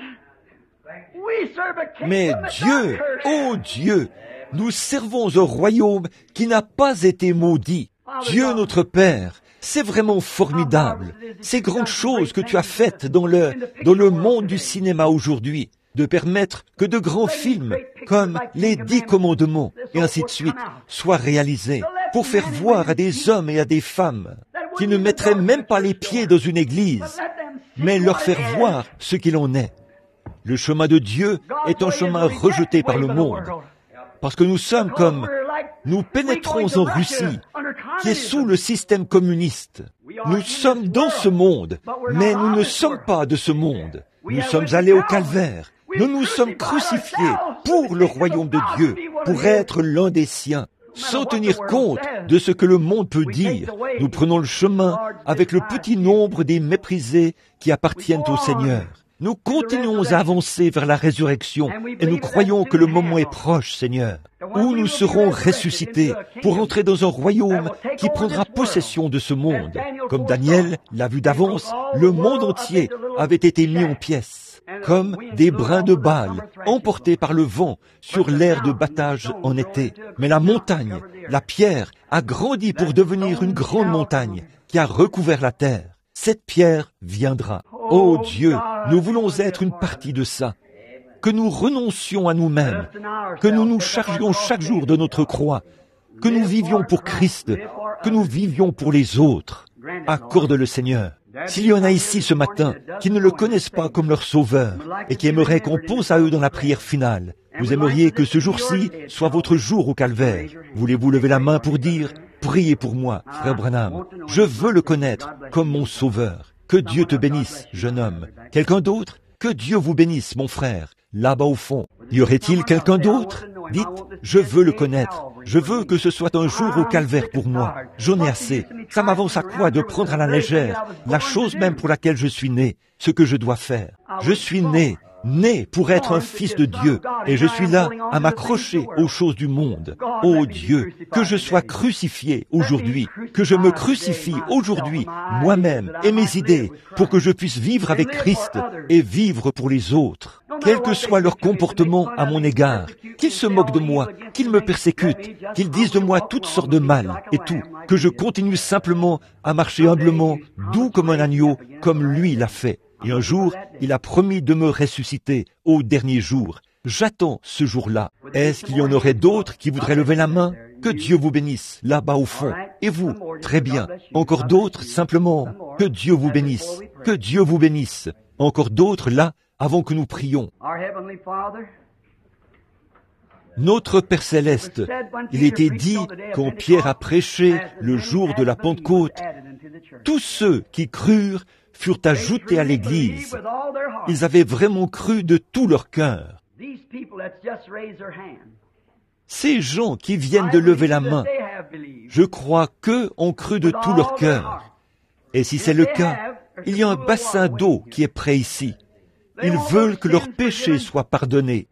we serve a kingdom Mais that's Dieu, not cursed. ô Dieu, nous servons un royaume qui n'a pas été maudit. Dieu notre Père, c'est vraiment formidable. Ces grandes choses que tu as faites dans le monde du cinéma aujourd'hui, de permettre que de grands films comme les 10 commandements et ainsi de suite soient réalisés pour faire voir à des hommes et à des femmes qui ne mettraient même pas les pieds dans une église, mais leur faire voir ce qu'il en est. Le chemin de Dieu est un chemin rejeté par le monde, parce que nous sommes comme, nous pénétrons en Russie, qui est sous le système communiste. Nous sommes dans ce monde, mais nous ne sommes pas de ce monde. Nous sommes allés au calvaire. Nous nous sommes crucifiés pour le royaume de Dieu, pour être l'un des siens. Sans tenir compte de ce que le monde peut dire, nous prenons le chemin avec le petit nombre des méprisés qui appartiennent au Seigneur. Nous continuons à avancer vers la résurrection et nous croyons que le moment est proche, Seigneur, où nous serons ressuscités pour entrer dans un royaume qui prendra possession de ce monde. Comme Daniel l'a vu d'avance, le monde entier avait été mis en pièces, comme des brins de balles emportés par le vent sur l'air de battage en été. Mais la montagne, la pierre, a grandi pour devenir une grande montagne qui a recouvert la terre. Cette pierre viendra. Ô Dieu, nous voulons être une partie de ça. Que nous renoncions à nous-mêmes, que nous nous chargions chaque jour de notre croix, que nous vivions pour Christ, que nous vivions pour les autres. Accorde le Seigneur. S'il y en a ici ce matin qui ne le connaissent pas comme leur sauveur et qui aimeraient qu'on pense à eux dans la prière finale, vous aimeriez que ce jour-ci soit votre jour au calvaire. Voulez-vous lever la main pour dire « Priez pour moi, frère Branham. Je veux le connaître comme mon sauveur. » Que Dieu te bénisse, jeune homme. Quelqu'un d'autre? Que Dieu vous bénisse, mon frère, là-bas au fond. Y aurait-il quelqu'un d'autre? Dites, je veux le connaître. Je veux que ce soit un jour au calvaire pour moi. J'en ai assez. Ça m'avance à quoi de prendre à la légère la chose même pour laquelle je suis né, ce que je dois faire? Je suis né né pour être un fils de Dieu, et je suis là à m'accrocher aux choses du monde. Ô Dieu, que je sois crucifié aujourd'hui, que je me crucifie aujourd'hui, moi-même et mes idées, pour que je puisse vivre avec Christ et vivre pour les autres. Quel que soit leur comportement à mon égard, qu'ils se moquent de moi, qu'ils me persécutent, qu'ils disent de moi toutes sortes de mal et tout, que je continue simplement à marcher humblement, doux comme un agneau, comme lui l'a fait. Et un jour, il a promis de me ressusciter au dernier jour. J'attends ce jour-là. Est-ce qu'il y en aurait d'autres qui voudraient lever la main? Que Dieu vous bénisse, là-bas au fond. Et vous? Très bien. Encore d'autres, simplement. Que Dieu vous bénisse. Que Dieu vous bénisse. Encore d'autres, là, avant que nous prions. Notre Père Céleste, il était dit quand Pierre a prêché le jour de la Pentecôte, tous ceux qui crurent furent ajoutés à l'Église. Ils avaient vraiment cru de tout leur cœur. Ces gens qui viennent de lever la main, je crois qu'eux ont cru de tout leur cœur. Et si c'est le cas, il y a un bassin d'eau qui est prêt ici. Ils veulent que leurs péchés soient pardonnés.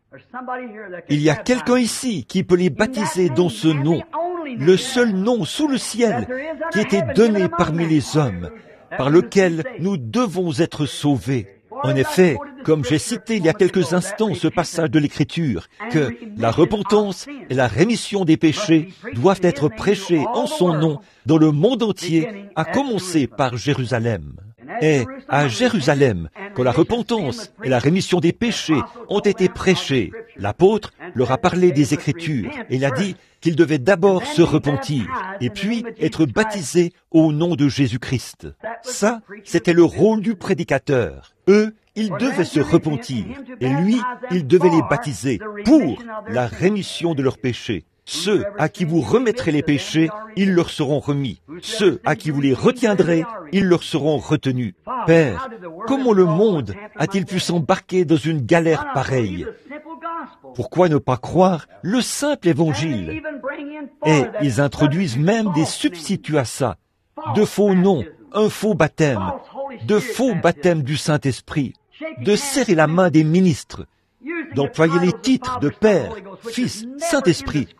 Il y a quelqu'un ici qui peut les baptiser dans ce nom, le seul nom sous le ciel qui était donné parmi les hommes, par lequel nous devons être sauvés. En effet, comme j'ai cité il y a quelques instants ce passage de l'Écriture, que la repentance et la rémission des péchés doivent être prêchés en son nom dans le monde entier, à commencer par Jérusalem. Et à Jérusalem, quand la repentance et la rémission des péchés ont été prêchés, l'apôtre leur a parlé des Écritures et il a dit qu'ils devaient d'abord se repentir et puis être baptisés au nom de Jésus-Christ. Ça, c'était le rôle du prédicateur. Eux, ils devaient se repentir et lui, il devait les baptiser pour la rémission de leurs péchés. Ceux à qui vous remettrez les péchés, ils leur seront remis. Ceux à qui vous les retiendrez, ils leur seront retenus. Père, comment le monde a-t-il pu s'embarquer dans une galère pareille? Pourquoi ne pas croire le simple évangile? Et ils introduisent même des substituts à ça. De faux noms, un faux baptême, de faux baptême du Saint-Esprit, de serrer la main des ministres, d'employer les titres de Père, Fils, Saint-Esprit,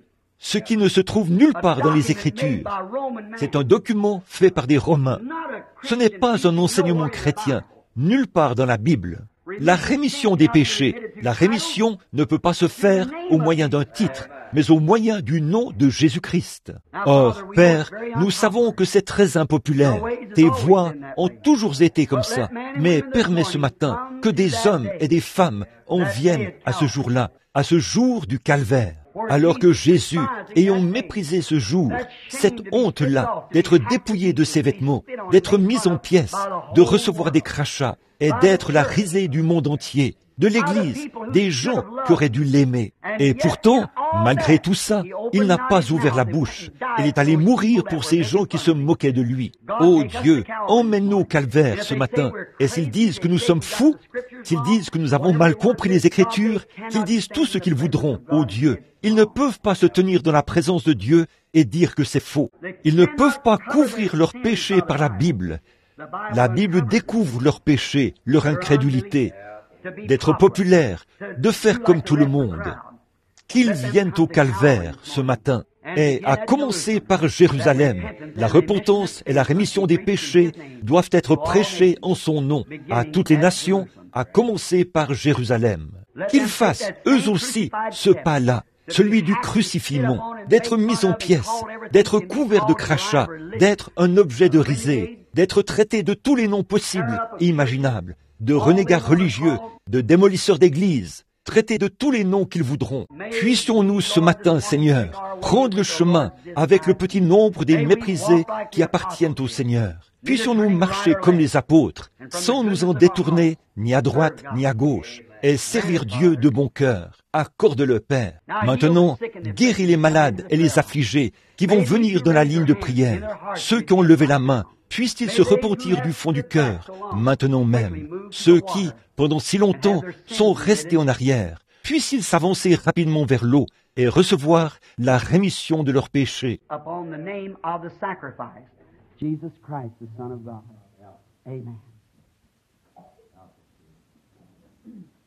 ce qui ne se trouve nulle part dans les Écritures. C'est un document fait par des Romains. Ce n'est pas un enseignement chrétien, nulle part dans la Bible. La rémission des péchés, la rémission ne peut pas se faire au moyen d'un titre, mais au moyen du nom de Jésus-Christ. Or, Père, nous savons que c'est très impopulaire. Tes voix ont toujours été comme ça. Mais permets ce matin que des hommes et des femmes en viennent à ce jour-là, à ce jour du calvaire. Alors que Jésus, ayant méprisé ce jour, cette honte-là, d'être dépouillé de ses vêtements, d'être mis en pièces, de recevoir des crachats et d'être la risée du monde entier, de l'Église, des gens qui auraient dû l'aimer. Et pourtant, malgré tout ça, il n'a pas ouvert la bouche. Il est allé mourir pour ces gens qui se moquaient de lui. Oh Dieu, emmène-nous au calvaire ce matin. Et s'ils disent que nous sommes fous, s'ils disent que nous avons mal compris les Écritures, qu'ils disent tout ce qu'ils voudront, oh Dieu, ils ne peuvent pas se tenir dans la présence de Dieu et dire que c'est faux. Ils ne peuvent pas couvrir leurs péchés par la Bible. La Bible découvre leurs péchés, leur incrédulité, d'être populaire, de faire comme tout le monde. Qu'ils viennent au calvaire ce matin, et à commencer par Jérusalem. La repentance et la rémission des péchés doivent être prêchés en son nom à toutes les nations, à commencer par Jérusalem. Qu'ils fassent eux aussi ce pas-là, celui du crucifiement, d'être mis en pièces, d'être couvert de crachats, d'être un objet de risée, d'être traité de tous les noms possibles et imaginables, de renégats religieux, de démolisseurs d'églises, traités de tous les noms qu'ils voudront. Puissions-nous ce matin, Seigneur, prendre le chemin avec le petit nombre des méprisés qui appartiennent au Seigneur. Puissions-nous marcher comme les apôtres, sans nous en détourner ni à droite ni à gauche, et servir Dieu de bon cœur. Accorde-le, Père. Maintenant, guéris les malades et les affligés qui vont venir dans la ligne de prière. Ceux qui ont levé la main, puissent-ils se repentir du fond du cœur, maintenant même. Ceux qui, pendant si longtemps, sont restés en arrière, puissent-ils s'avancer rapidement vers l'eau et recevoir la rémission de leurs péchés. Upon the name of the sacrifice, Jesus Christ, the Son of God. Amen.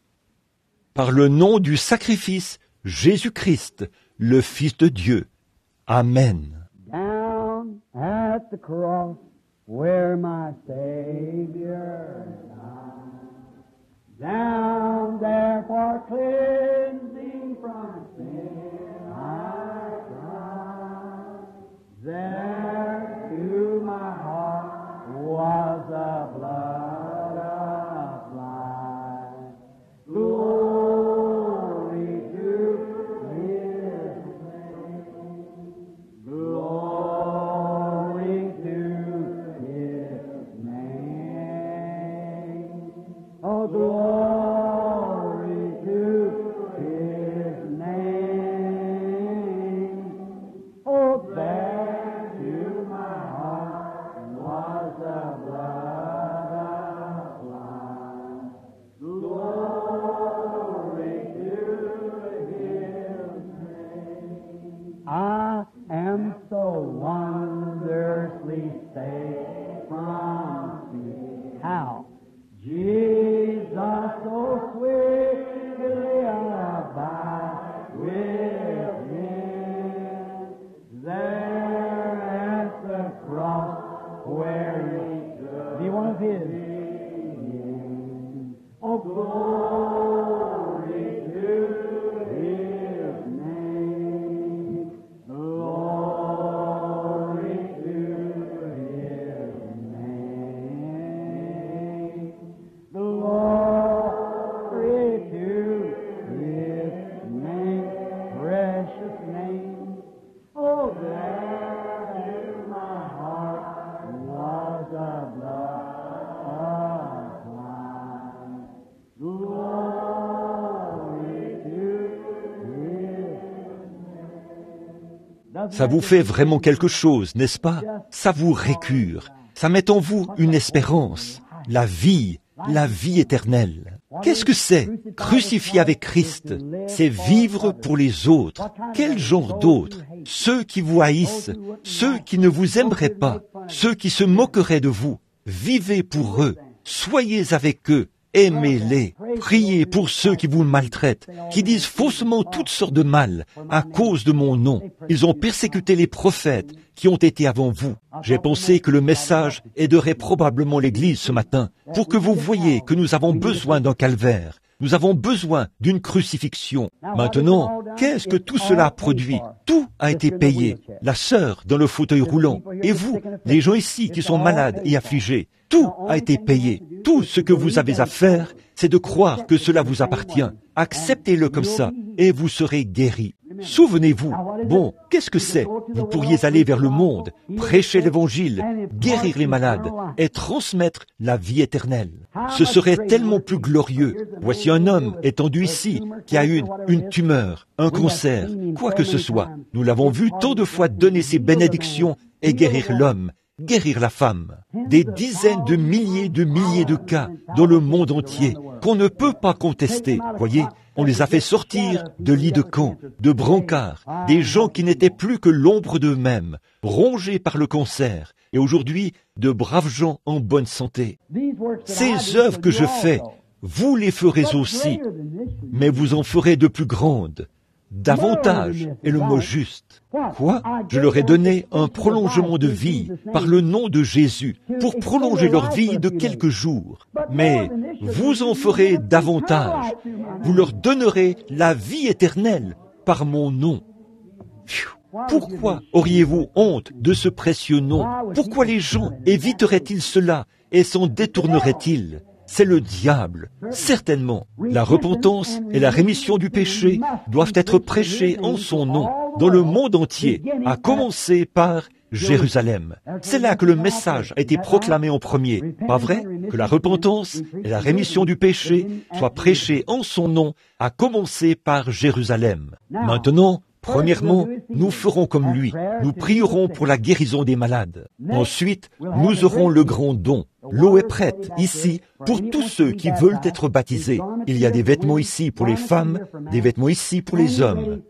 par le nom du sacrifice Jésus-Christ, le Fils de Dieu. Amen. Down at the cross where my Savior died, down there for cleansing from sin I cried. There to my heart was the blood applied. Glory to His name. Glory to His name. Oh, glory to His name. Oh, there to my heart was the blood applied. Glory to His name. I am so wondrously saved from sin. How? Jesus so sweetly abide within. There at the cross where He stood. Be one of His. Oh, glory to His name. Glory to His name. Glory to His name. Precious name. Oh, there in my heart was a blood applied. Glory to His name. Ça vous fait vraiment quelque chose, n'est-ce pas? Ça vous récure. Ça met en vous une espérance, la vie éternelle. Qu'est-ce que c'est? Crucifié avec Christ, c'est vivre pour les autres. Quel genre d'autres? Ceux qui vous haïssent, ceux qui ne vous aimeraient pas, ceux qui se moqueraient de vous. Vivez pour eux, soyez avec eux, aimez-les. Priez pour ceux qui vous maltraitent, qui disent faussement toutes sortes de mal à cause de mon nom. Ils ont persécuté les prophètes qui ont été avant vous. J'ai pensé que le message aiderait probablement l'Église ce matin pour que vous voyiez que nous avons besoin d'un calvaire. Nous avons besoin d'une crucifixion. Maintenant, qu'est-ce que tout cela a produit? Tout a été payé. La sœur dans le fauteuil roulant, et vous, les gens ici qui sont malades et affligés, tout a été payé. Tout ce que vous avez à faire, c'est de croire que cela vous appartient. Acceptez-le comme ça, et vous serez guéris. Souvenez-vous, bon, qu'est-ce que c'est? Vous pourriez aller vers le monde, prêcher l'Évangile, guérir les malades et transmettre la vie éternelle. Ce serait tellement plus glorieux. Voici un homme étendu ici qui a eu une tumeur, un cancer, quoi que ce soit. Nous l'avons vu tant de fois donner ses bénédictions et guérir l'homme, guérir la femme. Des dizaines de milliers de cas dans le monde entier qu'on ne peut pas contester. Voyez, on les a fait sortir de lits de camp, de brancards, des gens qui n'étaient plus que l'ombre d'eux-mêmes, rongés par le cancer, et aujourd'hui, de braves gens en bonne santé. Ces œuvres que je fais, vous les ferez aussi, mais vous en ferez de plus grandes. Davantage est le mot juste. Quoi? Je leur ai donné un prolongement de vie par le nom de Jésus pour prolonger leur vie de quelques jours. Mais vous en ferez davantage. Vous leur donnerez la vie éternelle par mon nom. Pfiou. Pourquoi auriez-vous honte de ce précieux nom? Pourquoi les gens éviteraient-ils cela et s'en détourneraient-ils? C'est le diable, certainement. La repentance et la rémission du péché doivent être prêchées en son nom, dans le monde entier, à commencer par Jérusalem. C'est là que le message a été proclamé en premier. Pas vrai? Que la repentance et la rémission du péché soient prêchées en son nom, à commencer par Jérusalem. Maintenant, premièrement, nous ferons comme lui. Nous prierons pour la guérison des malades. Ensuite, nous aurons le grand don. L'eau est prête, ici, pour tous ceux qui veulent être baptisés. Il y a des vêtements ici pour les femmes, des vêtements ici pour les hommes.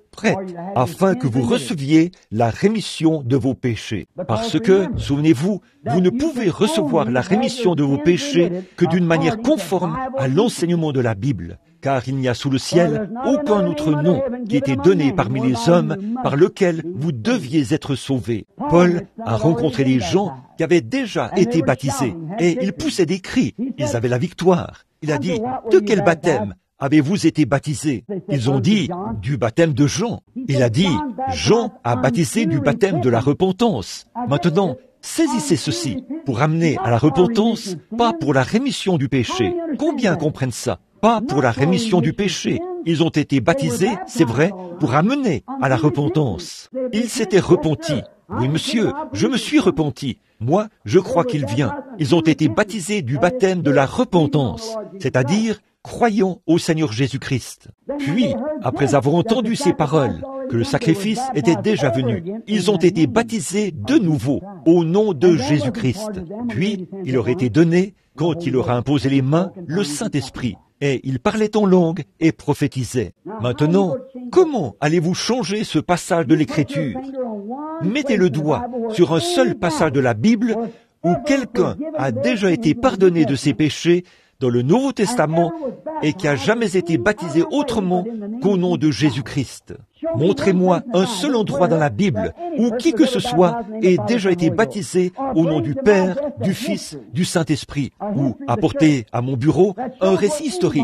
prête afin que vous receviez la rémission de vos péchés. Parce que, souvenez-vous, vous ne pouvez recevoir la rémission de vos péchés que d'une manière conforme à l'enseignement de la Bible. Car il n'y a sous le ciel aucun autre nom qui ait été donné parmi les hommes par lequel vous deviez être sauvés. Paul a rencontré des gens qui avaient déjà été baptisés et ils poussaient des cris, ils avaient la victoire. Il a dit, de quel baptême avez-vous été baptisés? Ils ont dit, du baptême de Jean. Il a dit, Jean a baptisé du baptême de la repentance. Maintenant, saisissez ceci, pour amener à la repentance, pas pour la rémission du péché. Combien comprennent ça? Pas pour la rémission du péché. Ils ont été baptisés, c'est vrai, pour amener à la repentance. Ils s'étaient repentis. Oui, monsieur, je me suis repenti. Moi, je crois qu'il vient. Ils ont été baptisés du baptême de la repentance, c'est-à-dire croyant au Seigneur Jésus-Christ. Puis, après avoir entendu ces paroles, que le sacrifice était déjà venu, ils ont été baptisés de nouveau au nom de Jésus-Christ. Puis, il leur était donné, quand il leur a imposé les mains, le Saint-Esprit. Et ils parlaient en langue et prophétisaient. Maintenant, comment allez-vous changer ce passage de l'Écriture? Mettez le doigt sur un seul passage de la Bible où quelqu'un a déjà été pardonné de ses péchés dans le Nouveau Testament et qui a jamais été baptisé autrement qu'au nom de Jésus-Christ. Montrez-moi un seul endroit dans la Bible où qui que ce soit ait déjà été baptisé au nom du Père, du Fils, du Saint-Esprit, ou apportez à mon bureau un récit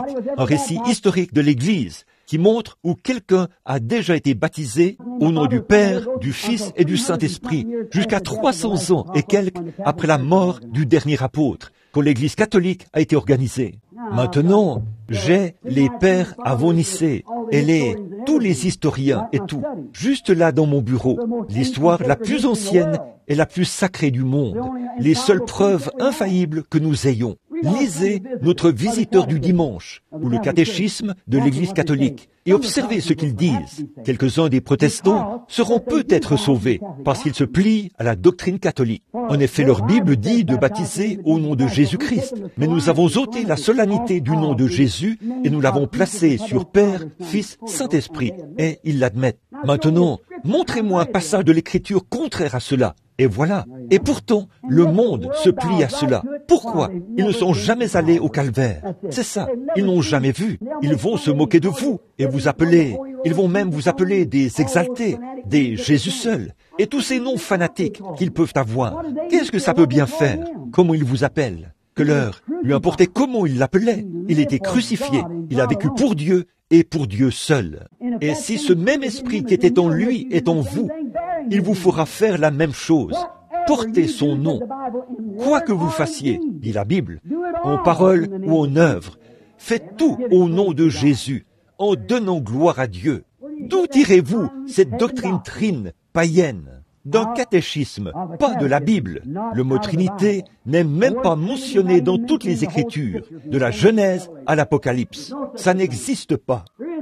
historique de l'Église qui montre où quelqu'un a déjà été baptisé au nom du Père, du Fils et du Saint-Esprit, jusqu'à 300 ans et quelques après la mort du dernier apôtre, quand l'Église catholique a été organisée. Maintenant, j'ai les pères avant Nicée et tous les historiens et tout, juste là dans mon bureau, l'histoire la plus ancienne et la plus sacrée du monde, les seules preuves infaillibles que nous ayons. Lisez notre visiteur du dimanche ou le catéchisme de l'Église catholique et observez ce qu'ils disent. Quelques-uns des protestants seront peut-être sauvés parce qu'ils se plient à la doctrine catholique. En effet, leur Bible dit de baptiser au nom de Jésus-Christ, mais nous avons ôté la solennité du nom de Jésus et nous l'avons placé sur Père, Fils, Saint-Esprit, et ils l'admettent. Maintenant, montrez-moi un passage de l'Écriture contraire à cela. Et voilà. Et pourtant, le monde se plie à cela. Pourquoi? Ils ne sont jamais allés au calvaire. C'est ça. Ils n'ont jamais vu. Ils vont se moquer de vous et vous appeler. Ils vont même vous appeler des exaltés, des Jésus seuls, et tous ces noms fanatiques qu'ils peuvent avoir. Qu'est-ce que ça peut bien faire? Comment ils vous appellent? Que leur lui importait comment il l'appelait. Il était crucifié. Il a vécu pour Dieu et pour Dieu seul. Et si ce même esprit qui était en lui est en vous, il vous fera faire la même chose. Portez son nom. Quoi que vous fassiez, dit la Bible, en parole ou en œuvre, faites tout au nom de Jésus, en donnant gloire à Dieu. D'où tirez-vous cette doctrine trine, païenne? D'un catéchisme, pas de la Bible. Le mot Trinité n'est même pas mentionné dans toutes les Écritures, de la Genèse à l'Apocalypse. Ça n'existe pas.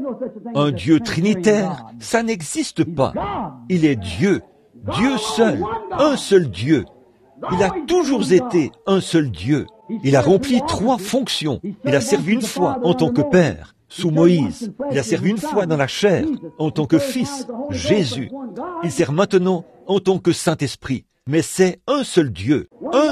Un Dieu trinitaire, ça n'existe pas. Il est Dieu, Dieu seul, un seul Dieu. Il a toujours été un seul Dieu. Il a rempli 3 fonctions. Il a servi une fois en tant que Père, sous Moïse. Il a servi une fois dans la chair, en tant que Fils, Jésus. Il sert maintenant en tant que Saint-Esprit. Mais c'est un seul Dieu,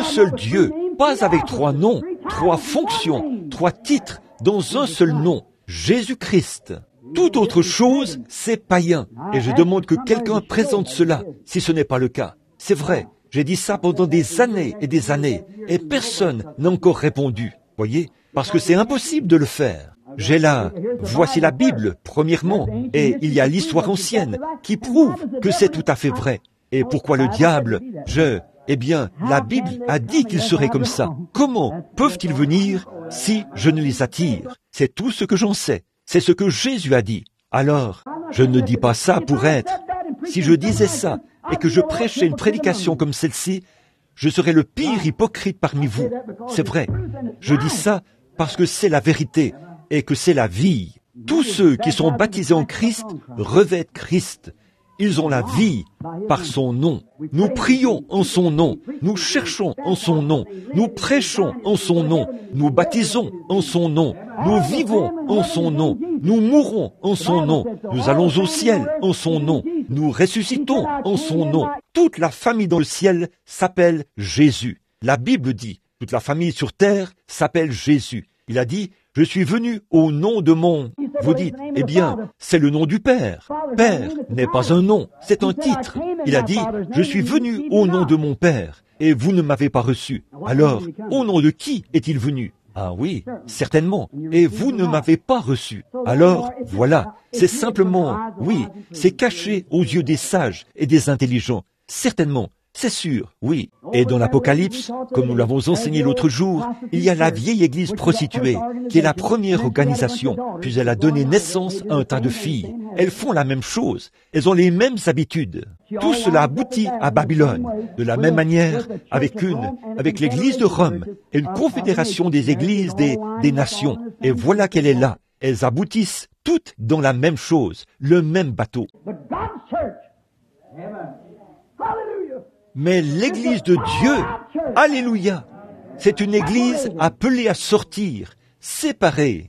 pas avec 3 noms, 3 fonctions, 3 titres dans un seul nom, Jésus-Christ. Toute autre chose, c'est païen. Et je demande que quelqu'un présente cela, si ce n'est pas le cas. C'est vrai, j'ai dit ça pendant des années, et personne n'a encore répondu. Voyez, parce que c'est impossible de le faire. J'ai là, voici la Bible, premièrement, et il y a l'histoire ancienne qui prouve que c'est tout à fait vrai. Et pourquoi le diable, eh bien, la Bible a dit qu'ils seraient comme ça. Comment peuvent-ils venir si je ne les attire? C'est tout ce que j'en sais. C'est ce que Jésus a dit. Alors, je ne dis pas ça pour être. Si je disais ça et que je prêchais une prédication comme celle-ci, je serais le pire hypocrite parmi vous. C'est vrai. Je dis ça parce que c'est la vérité et que c'est la vie. Tous ceux qui sont baptisés en Christ revêtent Christ. Ils ont la vie par son nom. Nous prions en son nom. Nous cherchons en son nom. Nous prêchons en son nom. Nous baptisons en son nom. Nous vivons en son nom. Nous mourrons en son nom. Nous allons au ciel en son nom. Nous ressuscitons en son nom. Toute la famille dans le ciel s'appelle Jésus. La Bible dit, toute la famille sur terre s'appelle Jésus. Il a dit, je suis venu au nom de mon... Vous dites, eh bien, c'est le nom du Père. Père n'est pas un nom, c'est un titre. Il a dit, je suis venu au nom de mon Père, et vous ne m'avez pas reçu. Alors, au nom de qui est-il venu? Ah oui, certainement, et vous ne m'avez pas reçu. Alors, voilà, c'est simplement, oui, c'est caché aux yeux des sages et des intelligents. Certainement. C'est sûr, oui. Et dans l'Apocalypse, comme nous l'avons enseigné l'autre jour, il y a la vieille église prostituée, qui est la première organisation, puis elle a donné naissance à un tas de filles. Elles font la même chose, elles ont les mêmes habitudes. Tout cela aboutit à Babylone. De la même manière, avec l'église de Rome, et une confédération des églises des nations. Et voilà qu'elle est là. Elles aboutissent toutes dans la même chose, le même bateau. Mais l'église de Dieu, alléluia, c'est une église appelée à sortir, séparée.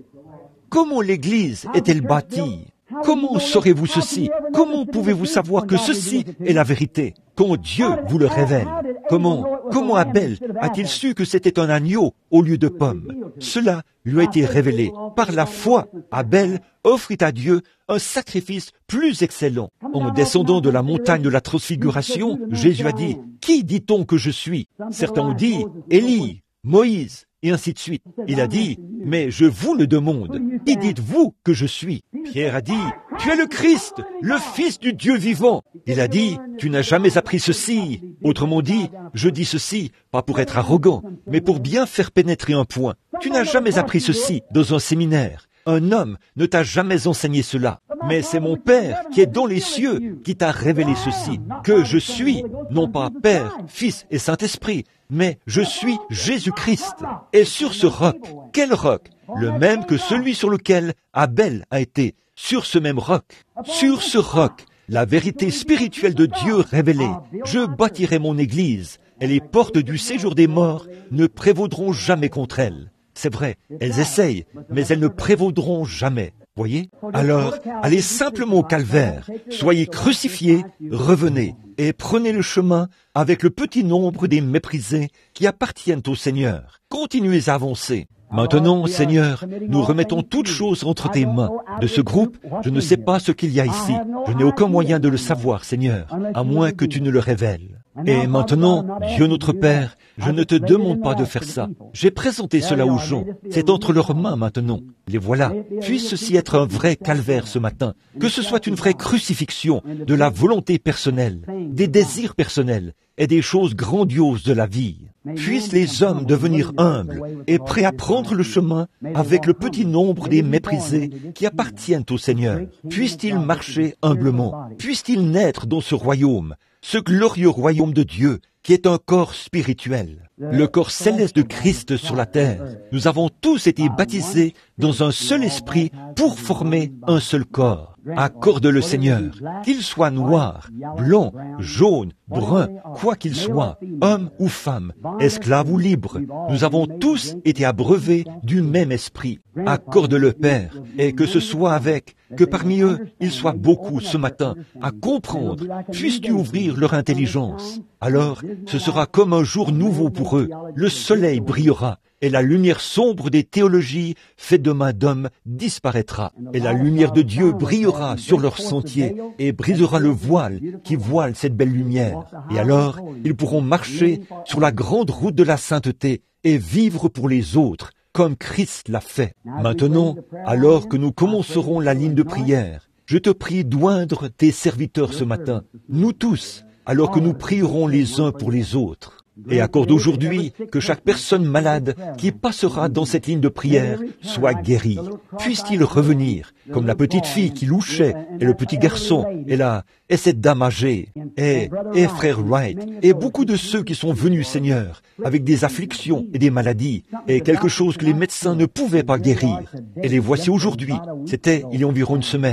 Comment l'église est-elle bâtie? Comment saurez-vous ceci? Comment pouvez-vous savoir que ceci est la vérité? Quand Dieu vous le révèle. Comment Abel a-t-il su que c'était un agneau au lieu de pomme? Cela lui a été révélé. Par la foi, Abel offrit à Dieu un sacrifice plus excellent. En descendant de la montagne de la transfiguration, Jésus a dit, « Qui dit-on que je suis ?» Certains ont dit, « Élie, Moïse, et ainsi de suite. » Il a dit, « Mais je vous le demande, qui dites-vous que je suis ?» Pierre a dit, « Tu es le Christ, le Fils du Dieu vivant. » Il a dit, « Tu n'as jamais appris ceci. » Autrement dit, je dis ceci, pas pour être arrogant, mais pour bien faire pénétrer un point. Tu n'as jamais appris ceci dans un séminaire. Un homme ne t'a jamais enseigné cela. Mais c'est mon Père qui est dans les cieux qui t'a révélé ceci, que je suis, non pas Père, Fils et Saint-Esprit, mais je suis Jésus-Christ. Et sur ce roc, quel roc? Le même que celui sur lequel Abel a été, sur ce même roc. Sur ce roc, la vérité spirituelle de Dieu révélée. Je bâtirai mon église, et les portes du séjour des morts ne prévaudront jamais contre elle. C'est vrai, elles essayent, mais elles ne prévaudront jamais. Voyez? Alors, allez simplement au calvaire, soyez crucifiés, revenez, et prenez le chemin avec le petit nombre des méprisés qui appartiennent au Seigneur. Continuez à avancer. Maintenant, Seigneur, nous remettons toutes choses entre tes mains. De ce groupe, je ne sais pas ce qu'il y a ici. Je n'ai aucun moyen de le savoir, Seigneur, à moins que tu ne le révèles. Et maintenant, Dieu notre Père, je ne te demande pas de faire ça. J'ai présenté cela aux gens. C'est entre leurs mains maintenant. Les voilà. Puisse ceci être un vrai calvaire ce matin. Que ce soit une vraie crucifixion de la volonté personnelle, des désirs personnels et des choses grandioses de la vie. Puissent les hommes devenir humbles et prêts à prendre le chemin avec le petit nombre des méprisés qui appartiennent au Seigneur. Puissent-ils marcher humblement? Puissent-ils naître dans ce royaume, ce glorieux royaume de Dieu qui est un corps spirituel, le corps céleste de Christ sur la terre. Nous avons tous été baptisés dans un seul esprit pour former un seul corps. Accorde le Seigneur, qu'il soit noir, blanc, jaune, brun, quoi qu'il soit, homme ou femme, esclave ou libre. Nous avons tous été abreuvés du même esprit. Accorde-le, Père, et que ce soit avec, que parmi eux, il soit beaucoup ce matin à comprendre. Puisses-tu ouvrir leur intelligence? Alors, ce sera comme un jour nouveau pour eux. Le soleil brillera, et la lumière sombre des théologies faites de main d'homme disparaîtra, et la lumière de Dieu brillera sur leur sentier, et brisera le voile qui voile cette belle lumière. Et alors, ils pourront marcher sur la grande route de la sainteté et vivre pour les autres, comme Christ l'a fait. Maintenant, alors que nous commencerons la ligne de prière, je te prie d'oindre tes serviteurs ce matin, nous tous, alors que nous prierons les uns pour les autres. Et accorde aujourd'hui que chaque personne malade qui passera dans cette ligne de prière soit guérie. Puisse-t-il revenir, comme la petite fille qui louchait, et le petit garçon, et cette dame âgée, et frère Wright, et beaucoup de ceux qui sont venus, Seigneur, avec des afflictions et des maladies, et quelque chose que les médecins ne pouvaient pas guérir. Et les voici aujourd'hui. C'était il y a environ une semaine.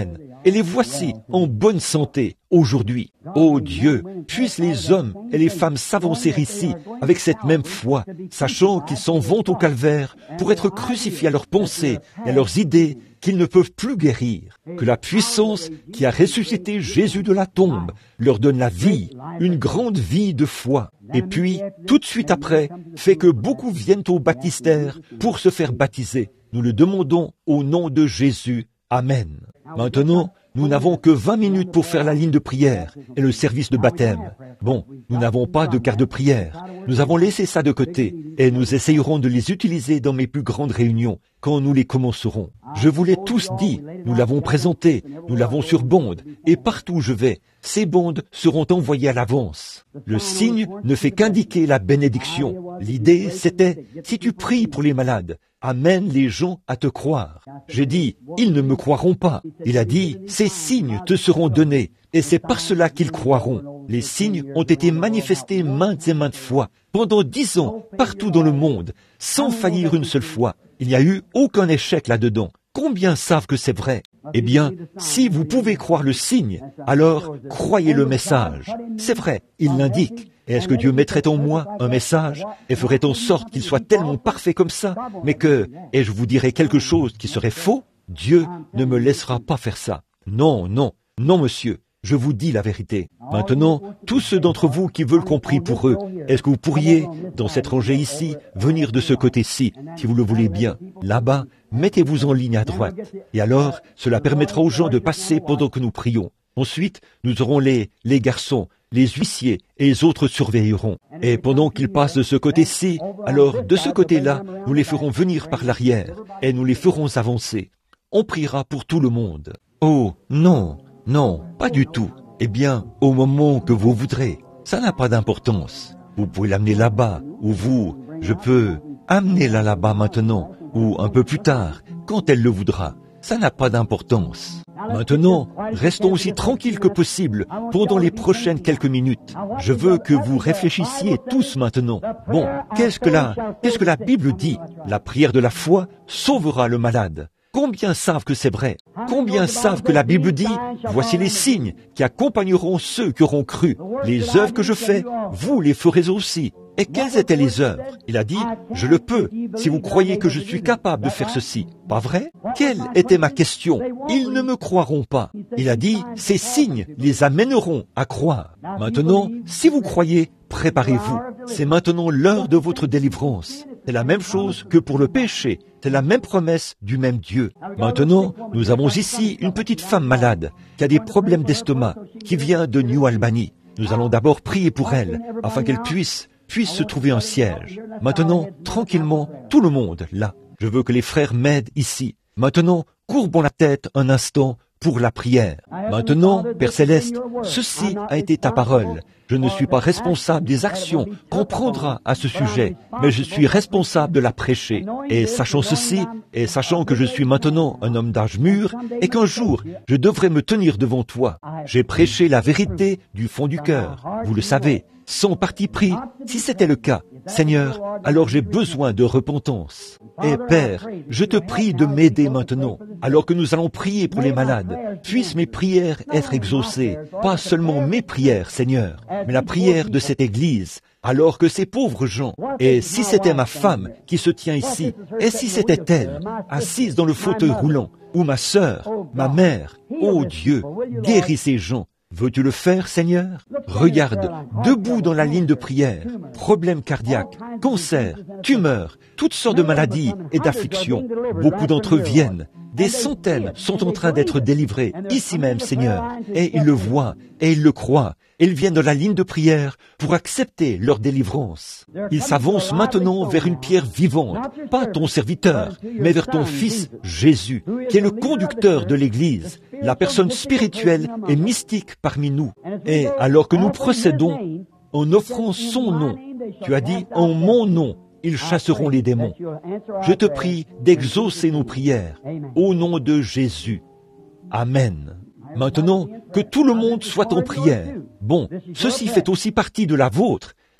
et les voici en bonne santé aujourd'hui. Ô Dieu, puissent les hommes et les femmes s'avancer ici avec cette même foi, sachant qu'ils s'en vont au calvaire pour être crucifiés à leurs pensées et à leurs idées qu'ils ne peuvent plus guérir. Que la puissance qui a ressuscité Jésus de la tombe leur donne la vie, une grande vie de foi. Et puis, tout de suite après, fait que beaucoup viennent au baptistère pour se faire baptiser. Nous le demandons au nom de Jésus. Amen. Maintenant, nous n'avons que 20 minutes pour faire la ligne de prière et le service de baptême. Bon, nous n'avons pas de carte de prière. Nous avons laissé ça de côté et nous essayerons de les utiliser dans mes plus grandes réunions quand nous les commencerons. Je vous l'ai tous dit, nous l'avons présenté, nous l'avons sur bande et partout où je vais, ces bandes seront envoyées à l'avance. Le signe ne fait qu'indiquer la bénédiction. L'idée, c'était, si tu pries pour les malades, amène les gens à te croire. J'ai dit, ils ne me croiront pas. Il a dit, ces signes te seront donnés, et c'est par cela qu'ils croiront. Les signes ont été manifestés maintes et maintes fois, pendant 10 ans, partout dans le monde, sans faillir une seule fois. Il n'y a eu aucun échec là-dedans. Combien savent que c'est vrai? Eh bien, si vous pouvez croire le signe, alors croyez le message. C'est vrai, il l'indique. Et est-ce que Dieu mettrait en moi un message et ferait en sorte qu'il soit tellement parfait comme ça, mais que, et je vous dirais quelque chose qui serait faux? Dieu ne me laissera pas faire ça. Non, non, non, monsieur. Je vous dis la vérité. Maintenant, tous ceux d'entre vous qui veulent qu'on prie pour eux, est-ce que vous pourriez, dans cette rangée ici, venir de ce côté-ci, si vous le voulez bien, là-bas, mettez-vous en ligne à droite. Et alors, cela permettra aux gens de passer pendant que nous prions. Ensuite, nous aurons les garçons, les huissiers et les autres surveilleront. Et pendant qu'ils passent de ce côté-ci, alors de ce côté-là, nous les ferons venir par l'arrière et nous les ferons avancer. On priera pour tout le monde. Oh, non, non, pas du tout. Eh bien, au moment que vous voudrez, ça n'a pas d'importance. Vous pouvez l'amener là-bas, ou je peux amener-la là-bas maintenant, ou un peu plus tard, quand elle le voudra. Ça n'a pas d'importance. Maintenant, restons aussi tranquilles que possible pendant les prochaines quelques minutes. Je veux que vous réfléchissiez tous maintenant. Bon, qu'est-ce que la Bible dit? La prière de la foi sauvera le malade. Combien savent que c'est vrai? Combien savent que la Bible dit, voici les signes qui accompagneront ceux qui auront cru. Les œuvres que je fais, vous les ferez aussi. Et quelles étaient les œuvres? Il a dit, je le peux, si vous croyez que je suis capable de faire ceci. Pas vrai? Quelle était ma question? Ils ne me croiront pas. Il a dit, ces signes les amèneront à croire. Maintenant, si vous croyez, préparez-vous. C'est maintenant l'heure de votre délivrance. C'est la même chose que pour le péché. C'est la même promesse du même Dieu. Maintenant, nous avons ici une petite femme malade qui a des problèmes d'estomac, qui vient de New Albany. Nous allons d'abord prier pour elle, afin qu'elle puisse se trouver un siège. Maintenant, tranquillement, tout le monde, là. Je veux que les frères m'aident ici. Maintenant, courbons la tête un instant pour la prière. Maintenant, Père Céleste, ceci a été ta parole. Je ne suis pas responsable des actions qu'on prendra à ce sujet, mais je suis responsable de la prêcher. Et sachant ceci, et sachant que je suis maintenant un homme d'âge mûr, et qu'un jour, je devrais me tenir devant toi, j'ai prêché la vérité du fond du cœur. Vous le savez, sans parti pris. Si c'était le cas, Seigneur, alors j'ai besoin de repentance. Et Père, je te prie de m'aider maintenant, alors que nous allons prier pour les malades. Puissent mes prières être exaucées, pas seulement mes prières, Seigneur, mais la prière de cette Église, alors que ces pauvres gens, et si c'était ma femme qui se tient ici, et si c'était elle, assise dans le fauteuil roulant, ou ma sœur, ma mère, ô Dieu, guéris ces gens. Veux-tu le faire, Seigneur? Regarde, debout dans la ligne de prière, problèmes cardiaques, cancer, tumeurs, toutes sortes de maladies et d'afflictions. Beaucoup d'entre eux viennent. Des centaines sont en train d'être délivrés, ici même, Seigneur. Et ils le voient, et ils le croient. Ils viennent dans la ligne de prière pour accepter leur délivrance. Ils s'avancent maintenant vers une pierre vivante, pas ton serviteur, mais vers ton Fils Jésus, qui est le conducteur de l'Église, la personne spirituelle et mystique parmi nous. Et alors que nous procédons en offrant son nom, tu as dit en mon nom, ils chasseront les démons. Je te prie d'exaucer nos prières au nom de Jésus. Amen. Maintenant, que tout le monde soit en prière. Bon, ceci fait aussi partie de la vôtre.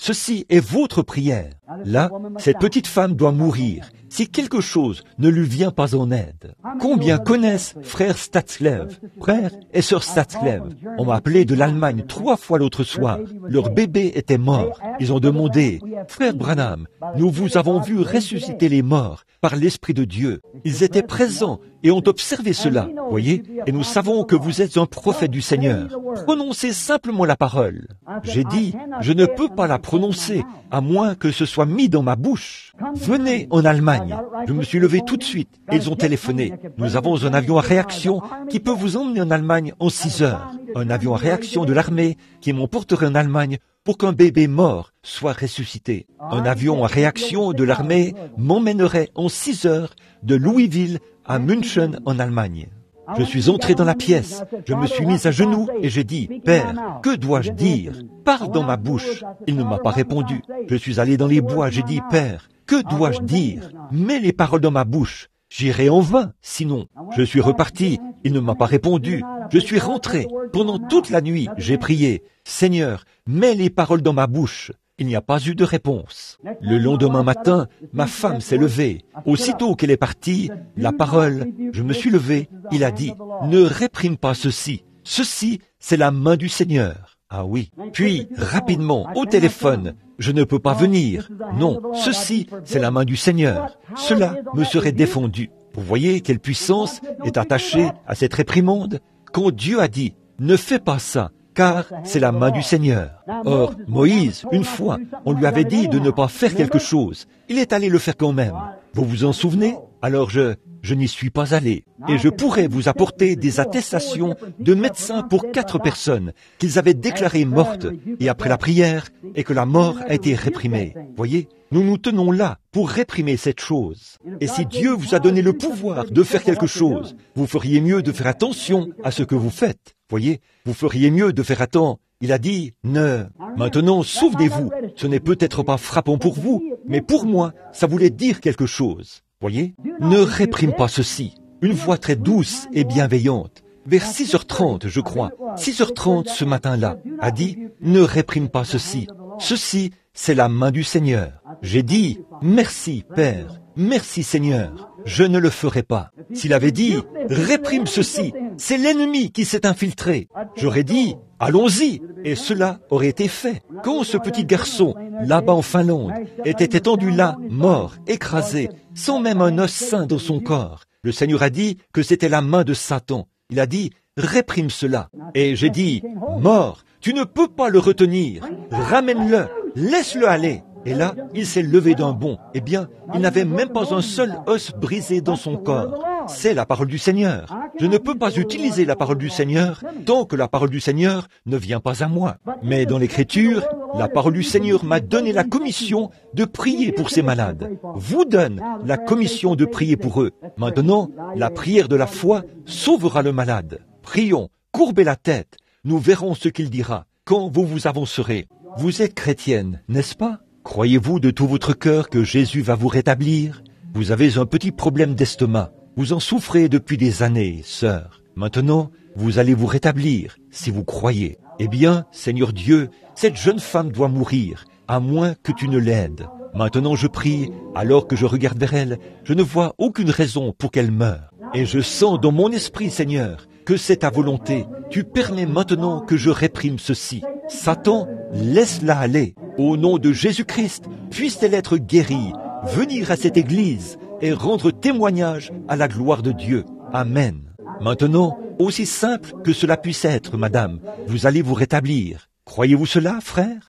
Ceci est votre prière. Là, cette petite femme doit mourir si quelque chose ne lui vient pas en aide. Combien connaissent frère Statzlev, frère et sœur Statzlev? On m'a appelé de l'Allemagne 3 fois l'autre soir. Leur bébé était mort. Ils ont demandé, frère Branham, nous vous avons vu ressusciter les morts par l'Esprit de Dieu. Ils étaient présents et ont observé cela, voyez, et nous savons que vous êtes un prophète du Seigneur. Prononcez simplement la parole. J'ai dit, je ne peux pas la prononcer, à moins que ce soit mis dans ma bouche. Venez en Allemagne. Je me suis levé tout de suite, et ils ont téléphoné. Nous avons un avion à réaction qui peut vous emmener en Allemagne en 6 heures. Un avion à réaction de l'armée qui m'emporterait en Allemagne pour qu'un bébé mort soit ressuscité. Un avion à réaction de l'armée m'emmènerait en 6 heures de Louisville à München en Allemagne. Je suis entré dans la pièce, je me suis mis à genoux et j'ai dit, « Père, que dois-je dire? Parle dans ma bouche. » Il ne m'a pas répondu. Je suis allé dans les bois, j'ai dit, « Père, que dois-je dire? Mets les paroles dans ma bouche. J'irai en vain, sinon. » Je suis reparti, il ne m'a pas répondu. Je suis rentré. Pendant toute la nuit, j'ai prié, « Seigneur, mets les paroles dans ma bouche. » Il n'y a pas eu de réponse. Le lendemain matin, ma femme s'est levée. Aussitôt qu'elle est partie, la parole, je me suis levé, il a dit, « Ne réprime pas ceci. Ceci, c'est la main du Seigneur. » Ah oui. Puis, rapidement, au téléphone, je ne peux pas venir. Non, ceci, c'est la main du Seigneur. Cela me serait défendu. Vous voyez quelle puissance est attachée à cette réprimande? Quand Dieu a dit, « Ne fais pas ça. » Car c'est la main du Seigneur. Or, Moïse, une fois, on lui avait dit de ne pas faire quelque chose. Il est allé le faire quand même. Vous vous en souvenez? Alors je n'y suis pas allé. Et je pourrais vous apporter des attestations de médecins pour 4 personnes qu'ils avaient déclarées mortes et après la prière et que la mort a été réprimée. Voyez? Nous nous tenons là pour réprimer cette chose. Et si Dieu vous a donné le pouvoir de faire quelque chose, vous feriez mieux de faire attention à ce que vous faites. Voyez, vous feriez mieux de faire attention. Il a dit, ne. Maintenant, souvenez-vous, ce n'est peut-être pas frappant pour vous, mais pour moi, ça voulait dire quelque chose. Voyez, ne réprime pas ceci. Une voix très douce et bienveillante, vers 6h30, je crois, 6h30 ce matin-là, a dit, ne réprime pas ceci. Ceci, c'est la main du Seigneur. J'ai dit, merci, Père. Merci Seigneur, je ne le ferai pas. S'il avait dit, réprime ceci, c'est l'ennemi qui s'est infiltré. J'aurais dit, allons-y, et cela aurait été fait. Quand ce petit garçon, là-bas en Finlande, était étendu là, mort, écrasé, sans même un os sain dans son corps, le Seigneur a dit que c'était la main de Satan. Il a dit, réprime cela. Et j'ai dit, mort, tu ne peux pas le retenir, ramène-le, laisse-le aller. Et là, il s'est levé d'un bond. Eh bien, il n'avait même pas un seul os brisé dans son corps. C'est la parole du Seigneur. Je ne peux pas utiliser la parole du Seigneur tant que la parole du Seigneur ne vient pas à moi. Mais dans l'Écriture, la parole du Seigneur m'a donné la commission de prier pour ces malades. Vous donne la commission de prier pour eux. Maintenant, la prière de la foi sauvera le malade. Prions, courbez la tête. Nous verrons ce qu'il dira quand vous vous avancerez. Vous êtes chrétienne, n'est-ce pas? Croyez-vous de tout votre cœur que Jésus va vous rétablir? Vous avez un petit problème d'estomac. Vous en souffrez depuis des années, sœur. Maintenant, vous allez vous rétablir, si vous croyez. Eh bien, Seigneur Dieu, cette jeune femme doit mourir, à moins que tu ne l'aides. Maintenant je prie, alors que je regarde vers elle, je ne vois aucune raison pour qu'elle meure. Et je sens dans mon esprit, Seigneur, que c'est ta volonté. Tu permets maintenant que je réprime ceci. Satan, laisse-la aller. Au nom de Jésus-Christ, puisse-t-elle être guérie, venir à cette église et rendre témoignage à la gloire de Dieu. Amen. Maintenant, aussi simple que cela puisse être, madame, vous allez vous rétablir. Croyez-vous cela, frère?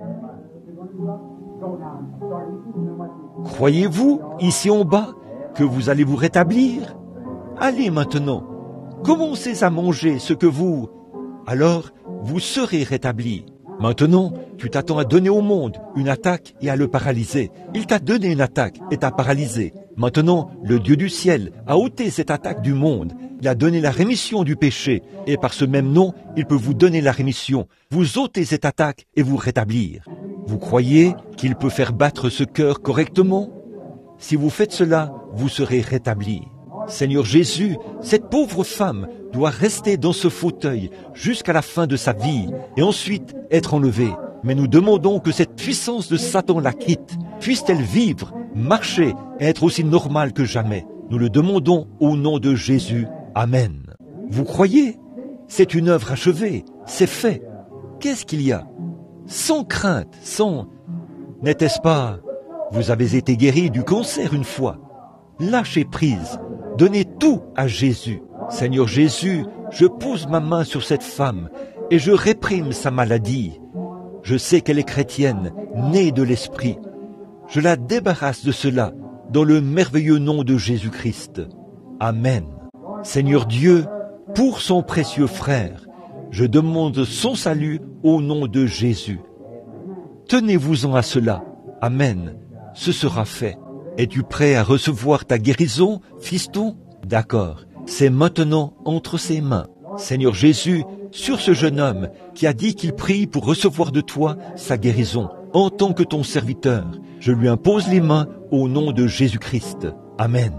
Croyez-vous, ici en bas, que vous allez vous rétablir? Allez maintenant, commencez à manger ce que vous... Alors, vous serez rétablis. Maintenant, tu t'attends à donner au monde une attaque et à le paralyser. Il t'a donné une attaque et t'a paralysé. Maintenant, le Dieu du ciel a ôté cette attaque du monde. Il a donné la rémission du péché. Et par ce même nom, il peut vous donner la rémission. Vous ôtez cette attaque et vous rétablir. Vous croyez qu'il peut faire battre ce cœur correctement? Si vous faites cela, vous serez rétablis. Seigneur Jésus, cette pauvre femme doit rester dans ce fauteuil jusqu'à la fin de sa vie et ensuite être enlevée. mais nous demandons que cette puissance de Satan la quitte. Puisse-t-elle vivre, marcher et être aussi normale que jamais. Nous le demandons au nom de Jésus. Amen. Vous croyez? C'est une œuvre achevée, c'est fait. Qu'est-ce qu'il y a? Sans crainte, sans... N'était-ce pas? Vous avez été guéri du cancer une fois. Lâchez prise, donnez tout à Jésus. Seigneur Jésus, je pose ma main sur cette femme et je réprime sa maladie. Je sais qu'elle est chrétienne, née de l'Esprit. Je la débarrasse de cela dans le merveilleux nom de Jésus-Christ. Amen. Seigneur Dieu, pour son précieux frère, je demande son salut au nom de Jésus. Tenez-vous-en à cela. Amen. Ce sera fait. Es-tu prêt à recevoir ta guérison, fiston? D'accord. C'est maintenant entre ses mains. Seigneur Jésus, sur ce jeune homme qui a dit qu'il prie pour recevoir de toi sa guérison, en tant que ton serviteur, je lui impose les mains au nom de Jésus-Christ. Amen.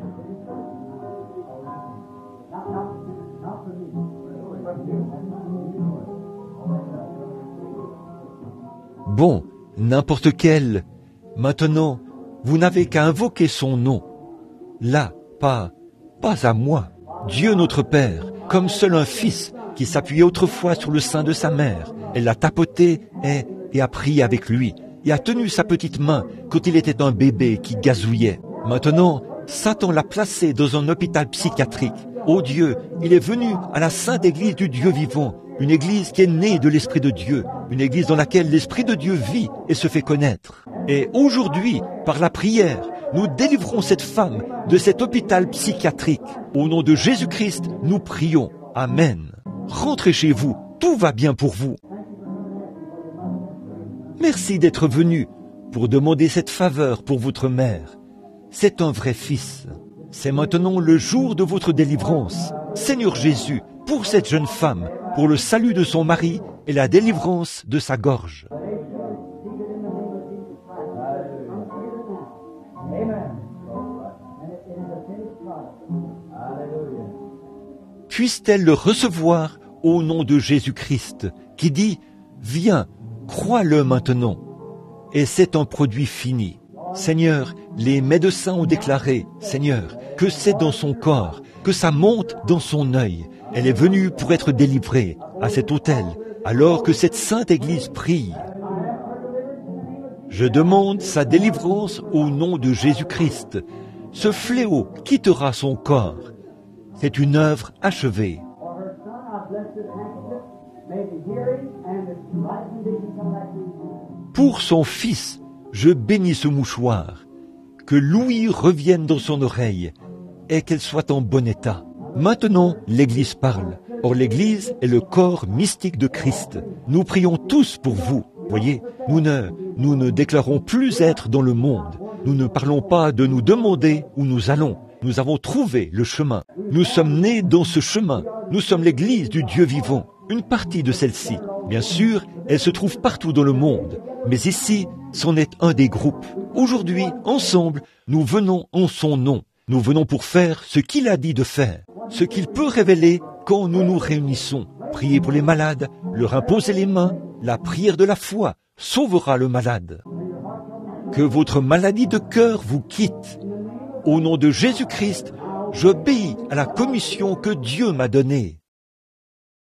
Bon, n'importe quel. Maintenant, vous n'avez qu'à invoquer son nom. Là, pas à moi. Dieu notre Père, comme seul un fils qui s'appuyait autrefois sur le sein de sa mère. Elle l'a tapoté et a prié avec lui, et a tenu sa petite main quand il était un bébé qui gazouillait. Maintenant, Satan l'a placé dans un hôpital psychiatrique. Oh Dieu, il est venu à la Sainte Église du Dieu vivant, une église qui est née de l'Esprit de Dieu, une église dans laquelle l'Esprit de Dieu vit et se fait connaître. Et aujourd'hui, par la prière, nous délivrons cette femme de cet hôpital psychiatrique. Au nom de Jésus-Christ, nous prions. Amen. Rentrez chez vous, tout va bien pour vous. Merci d'être venu pour demander cette faveur pour votre mère. C'est un vrai fils. C'est maintenant le jour de votre délivrance. Seigneur Jésus, pour cette jeune femme, pour le salut de son mari et la délivrance de sa gorge. Puisse-t-elle le recevoir au nom de Jésus-Christ, qui dit « Viens, crois-le maintenant ». Et c'est un produit fini. Seigneur, les médecins ont déclaré, Seigneur, que c'est dans son corps, que ça monte dans son œil. Elle est venue pour être délivrée à cet autel, alors que cette sainte Église prie. Je demande sa délivrance au nom de Jésus-Christ. Ce fléau quittera son corps. C'est une œuvre achevée. Pour son fils, je bénis ce mouchoir. Que l'ouïe revienne dans son oreille et qu'elle soit en bon état. Maintenant, l'Église parle. Or, l'Église est le corps mystique de Christ. Nous prions tous pour vous. Voyez, nous ne déclarons plus être dans le monde. Nous ne parlons pas de nous demander où nous allons. Nous avons trouvé le chemin. Nous sommes nés dans ce chemin. Nous sommes l'Église du Dieu vivant, une partie de celle-ci. Bien sûr, elle se trouve partout dans le monde. Mais ici, c'en est un des groupes. Aujourd'hui, ensemble, nous venons en son nom. Nous venons pour faire ce qu'il a dit de faire. Ce qu'il peut révéler quand nous nous réunissons. Prier pour les malades, leur imposer les mains. La prière de la foi sauvera le malade. Que votre maladie de cœur vous quitte. Au nom de Jésus-Christ, j'obéis à la commission que Dieu m'a donnée.